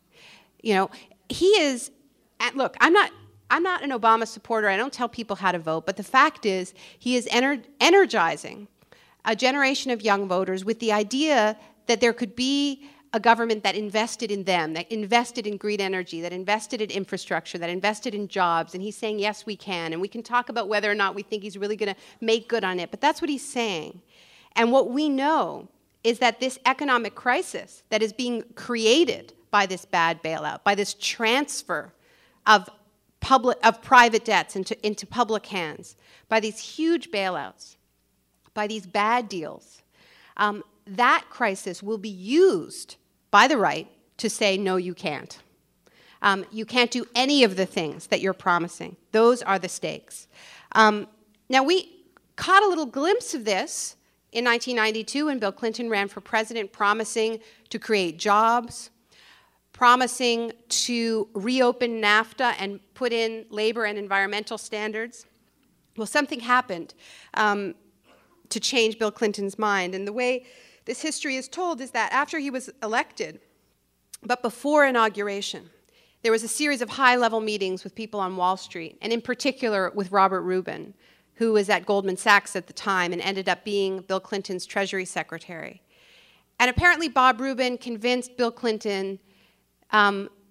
He is, look, I'm not an Obama supporter. I don't tell people how to vote, but the fact is he is energizing a generation of young voters with the idea that there could be a government that invested in them, that invested in green energy, that invested in infrastructure, that invested in jobs. And he's saying, yes, we can. And we can talk about whether or not we think he's really going to make good on it. But that's what he's saying. And what we know is that this economic crisis that is being created by this bad bailout, by this transfer of private debts into public hands, by these huge bailouts, by these bad deals, that crisis will be used by the right to say, no, you can't. You can't do any of the things that you're promising. Those are the stakes. Now, we caught a little glimpse of this in 1992 when Bill Clinton ran for president, promising to create jobs, promising to reopen NAFTA and put in labor and environmental standards. Well, something happened to change Bill Clinton's mind. And the way this history is told is that after he was elected, but before inauguration, there was a series of high-level meetings with people on Wall Street, and in particular with Robert Rubin, who was at Goldman Sachs at the time and ended up being Bill Clinton's Treasury Secretary. And apparently Bob Rubin convinced Bill Clinton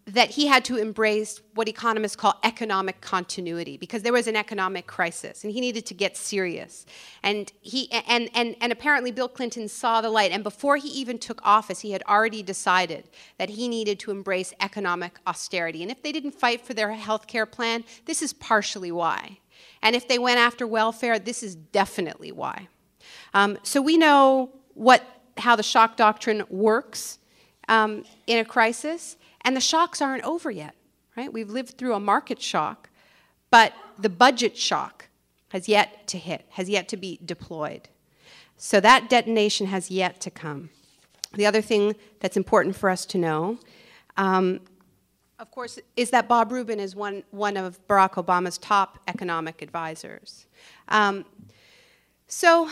that he had to embrace what economists call economic continuity, because there was an economic crisis and he needed to get serious. And apparently Bill Clinton saw the light, and before he even took office, he had already decided that he needed to embrace economic austerity. And if they didn't fight for their health care plan, this is partially why. And if they went after welfare, this is definitely why. So we know how the shock doctrine works in a crisis. And the shocks aren't over yet, right? We've lived through a market shock, but the budget shock has yet to hit, has yet to be deployed. So that detonation has yet to come. The other thing that's important for us to know, of course, is that Bob Rubin is one of Barack Obama's top economic advisors. So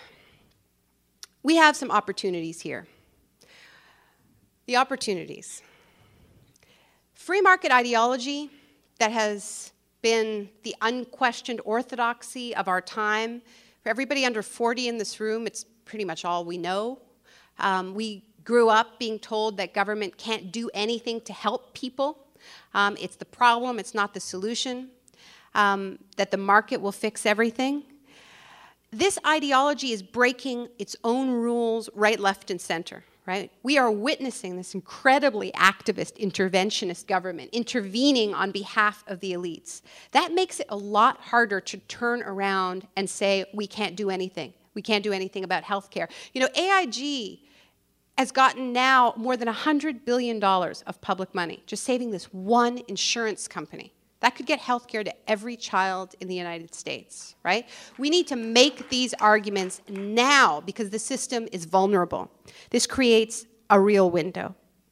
we have some opportunities here. The opportunities. Free market ideology that has been the unquestioned orthodoxy of our time. For everybody under 40 in this room, it's pretty much all we know. We grew up being told that government can't do anything to help people. It's the problem, it's not the solution. That the market will fix everything. This ideology is breaking its own rules right, left, and center. Right? We are witnessing this incredibly activist, interventionist government intervening on behalf of the elites. That makes it a lot harder to turn around and say, we can't do anything. We can't do anything about healthcare. You know, AIG has gotten now more than $100 billion of public money, just saving this one insurance company. That could get healthcare to every child in the United States, right? We need to make these arguments now because the system is vulnerable. This creates a real window.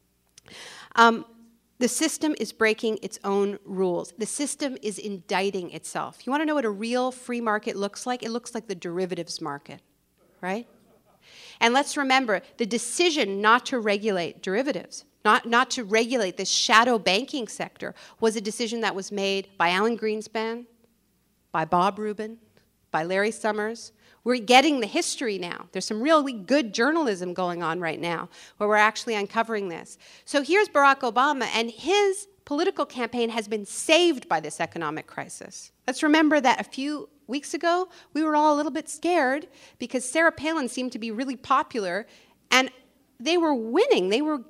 The system is breaking its own rules. The system is indicting itself. You want to know what a real free market looks like? It looks like the derivatives market, right? And let's remember, the decision not to regulate derivatives, not to regulate this shadow banking sector, was a decision that was made by Alan Greenspan, by Bob Rubin, by Larry Summers. We're getting the history now. There's some really good journalism going on right now where we're actually uncovering this. So here's Barack Obama, and his political campaign has been saved by this economic crisis. Let's remember that a few weeks ago, we were all a little bit scared because Sarah Palin seemed to be really popular, and they were winning.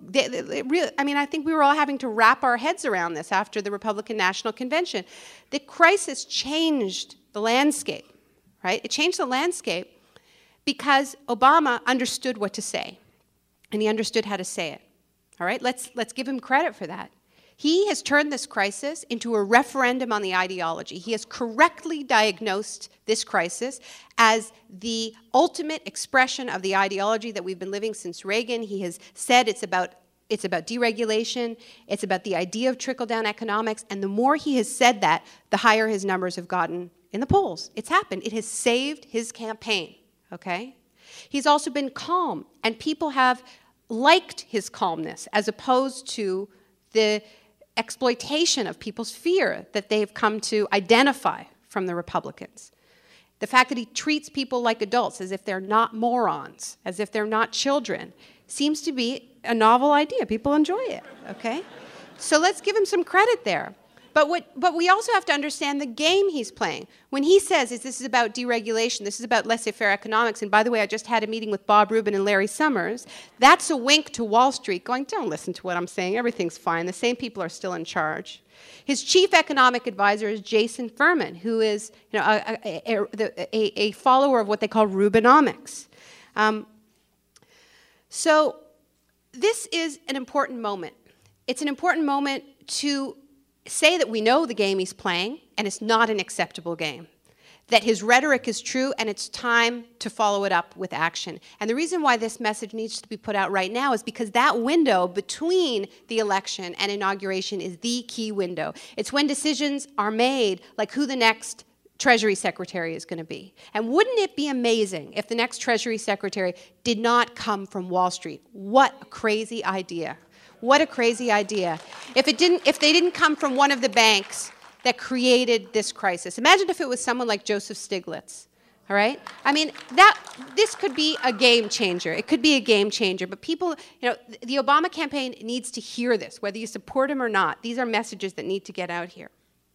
I think we were all having to wrap our heads around this after the Republican National Convention. The crisis changed the landscape, right? It changed the landscape because Obama understood what to say, and he understood how to say it. All right, let's give him credit for that. He has turned this crisis into a referendum on the ideology. He has correctly diagnosed this crisis as the ultimate expression of the ideology that we've been living since Reagan. He has said it's about deregulation, it's about the idea of trickle-down economics, and the more he has said that, the higher his numbers have gotten in the polls. It's happened. It has saved his campaign, okay? He's also been calm, and people have liked his calmness as opposed to the exploitation of people's fear that they've come to identify from the Republicans. The fact that he treats people like adults, as if they're not morons, as if they're not children, seems to be a novel idea. People enjoy it, okay? So let's give him some credit there. But we also have to understand the game he's playing. When he says this is about deregulation, this is about laissez-faire economics, and by the way, I just had a meeting with Bob Rubin and Larry Summers, that's a wink to Wall Street going, don't listen to what I'm saying, everything's fine, the same people are still in charge. His chief economic advisor is Jason Furman, who is a follower of what they call Rubinomics. So this is an important moment. It's an important moment to say that we know the game he's playing, and it's not an acceptable game. That his rhetoric is true, and it's time to follow it up with action. And the reason why this message needs to be put out right now is because that window between the election and inauguration is the key window. It's when decisions are made, like who the next Treasury Secretary is going to be. And wouldn't it be amazing if the next Treasury Secretary did not come from Wall Street? What a crazy idea. What a crazy idea. If they didn't come from one of the banks that created this crisis. Imagine if it was someone like Joseph Stiglitz, All right? I mean, this could be a game changer. It could be a game changer. But people, the Obama campaign needs to hear this, whether you support him or not. These are messages that need to get out here.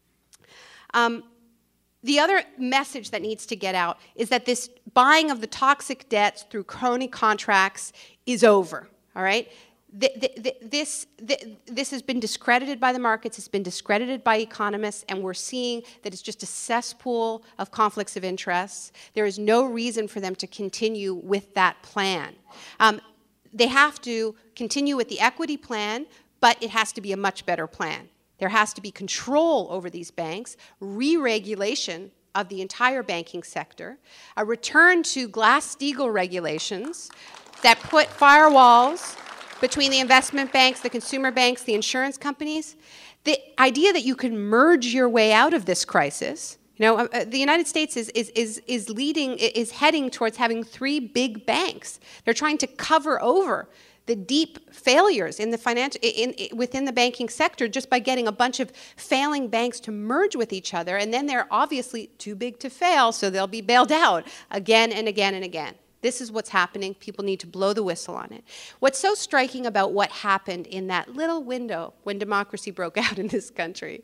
The other message that needs to get out is that this buying of the toxic debts through crony contracts is over. All right? This has been discredited by the markets, it's been discredited by economists, and we're seeing that it's just a cesspool of conflicts of interest. There is no reason for them to continue with that plan. They have to continue with the equity plan, but it has to be a much better plan. There has to be control over these banks, re-regulation of the entire banking sector, a return to Glass-Steagall regulations that put firewalls between the investment banks, the consumer banks, the insurance companies. The idea that you can merge your way out of this crisis. The United States is heading towards having 3 big banks. They're trying to cover over the deep failures in the within the banking sector just by getting a bunch of failing banks to merge with each other, and then they're obviously too big to fail, so they'll be bailed out again and again and again. This is what's happening. People need to blow the whistle on it. What's so striking about what happened in that little window when democracy broke out in this country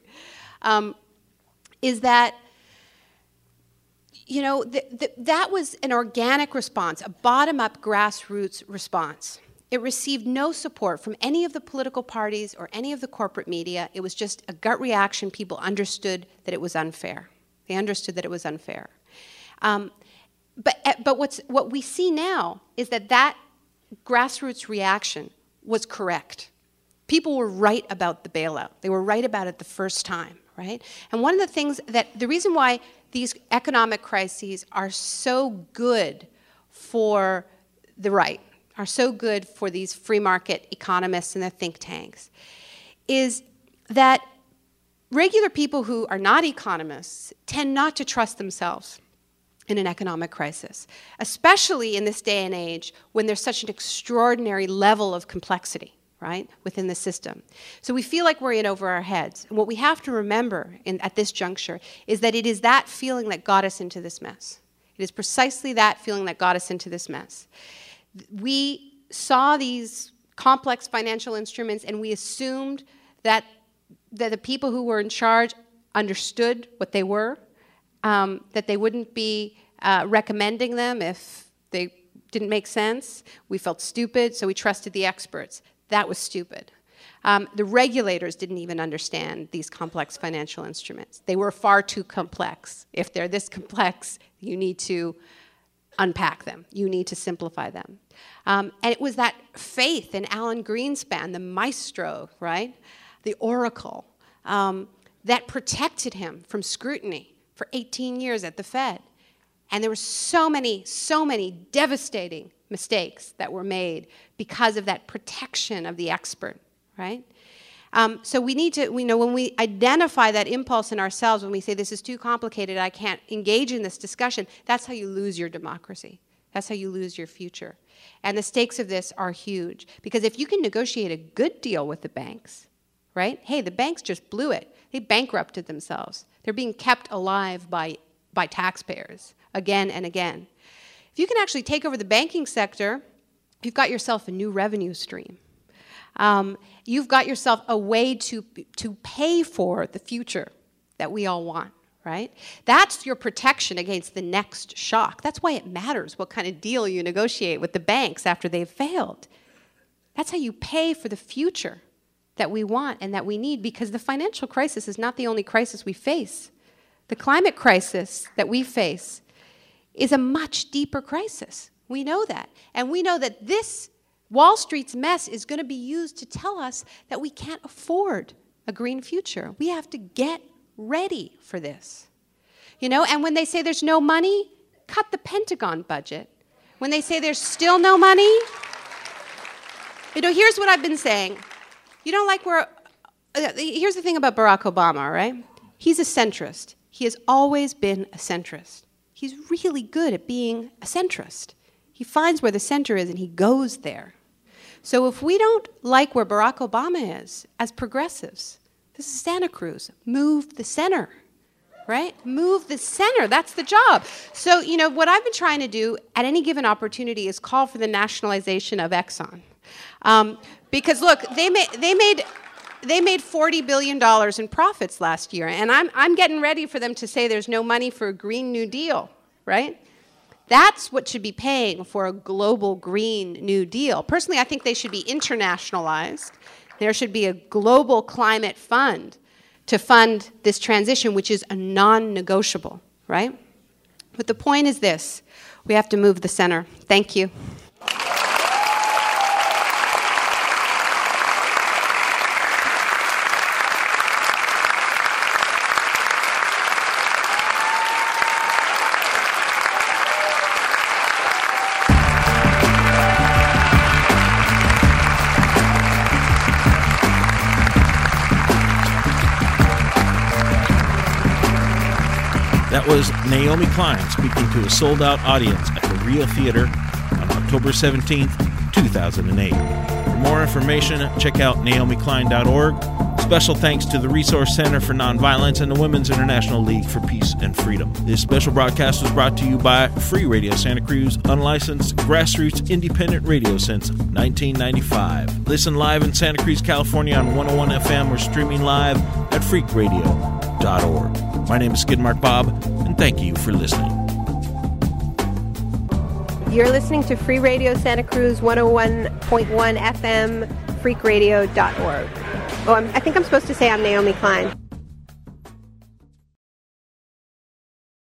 is that that was an organic response, a bottom-up grassroots response. It received no support from any of the political parties or any of the corporate media. It was just a gut reaction. People understood that it was unfair. They understood that it was unfair. But what we see now is that grassroots reaction was correct. People were right about the bailout. They were right about it the first time, right? And one of the things the reason why these economic crises are so good for the right, are so good for these free market economists and their think tanks, is that regular people who are not economists tend not to trust themselves in an economic crisis, especially in this day and age when there's such an extraordinary level of complexity, right, within the system. So we feel like we're in over our heads. And what we have to remember at this juncture is that it is that feeling that got us into this mess. It is precisely that feeling that got us into this mess. We saw these complex financial instruments and we assumed that the people who were in charge understood what they were, that they wouldn't be recommending them if they didn't make sense. We felt stupid, so we trusted the experts. That was stupid. The regulators didn't even understand these complex financial instruments. They were far too complex. If they're this complex, you need to unpack them. You need to simplify them. And it was that faith in Alan Greenspan, the maestro, right, the oracle, that protected him from scrutiny for 18 years at the Fed. And there were so many devastating mistakes that were made because of that protection of the expert, right? So we need to, when we identify that impulse in ourselves, when we say this is too complicated, I can't engage in this discussion, that's how you lose your democracy. That's how you lose your future. And the stakes of this are huge. Because if you can negotiate a good deal with the banks, right? Hey, the banks just blew it. They bankrupted themselves. They're being kept alive by taxpayers again and again. If you can actually take over the banking sector, you've got yourself a new revenue stream. You've got yourself a way to pay for the future that we all want, right? That's your protection against the next shock. That's why it matters what kind of deal you negotiate with the banks after they've failed. That's how you pay for the future that we want and that we need, because the financial crisis is not the only crisis we face. The climate crisis that we face is a much deeper crisis. We know that. And we know that this Wall Street's mess is going to be used to tell us that we can't afford a green future. We have to get ready for this. And when they say there's no money, cut the Pentagon budget. When they say there's still no money, here's what I've been saying. Here's the thing about Barack Obama, right? He's a centrist. He has always been a centrist. He's really good at being a centrist. He finds where the center is and he goes there. So if we don't like where Barack Obama is, as progressives, this is Santa Cruz, move the center. right? Move the center. That's the job. So, what I've been trying to do at any given opportunity is call for the nationalization of Exxon. Because, look, they made $40 billion in profits last year, and I'm getting ready for them to say there's no money for a Green New Deal, right? That's what should be paying for a global Green New Deal. Personally, I think they should be internationalized. There should be a global climate fund to fund this transition, which is a non-negotiable, right? But the point is this: we have to move the center. Thank you. That was Naomi Klein speaking to a sold-out audience at the Rio Theater on October 17th, 2008. For more information, check out naomiklein.org. Special thanks to the Resource Center for Nonviolence and the Women's International League for Peace and Freedom. This special broadcast was brought to you by Free Radio Santa Cruz, unlicensed grassroots independent radio since 1995. Listen live in Santa Cruz, California on 101 FM or streaming live at freakradio.org. My name is Skidmark Bob, and thank you for listening. You're listening to Free Radio Santa Cruz 101.1 FM, freakradio.org. I think I'm supposed to say I'm Naomi Klein.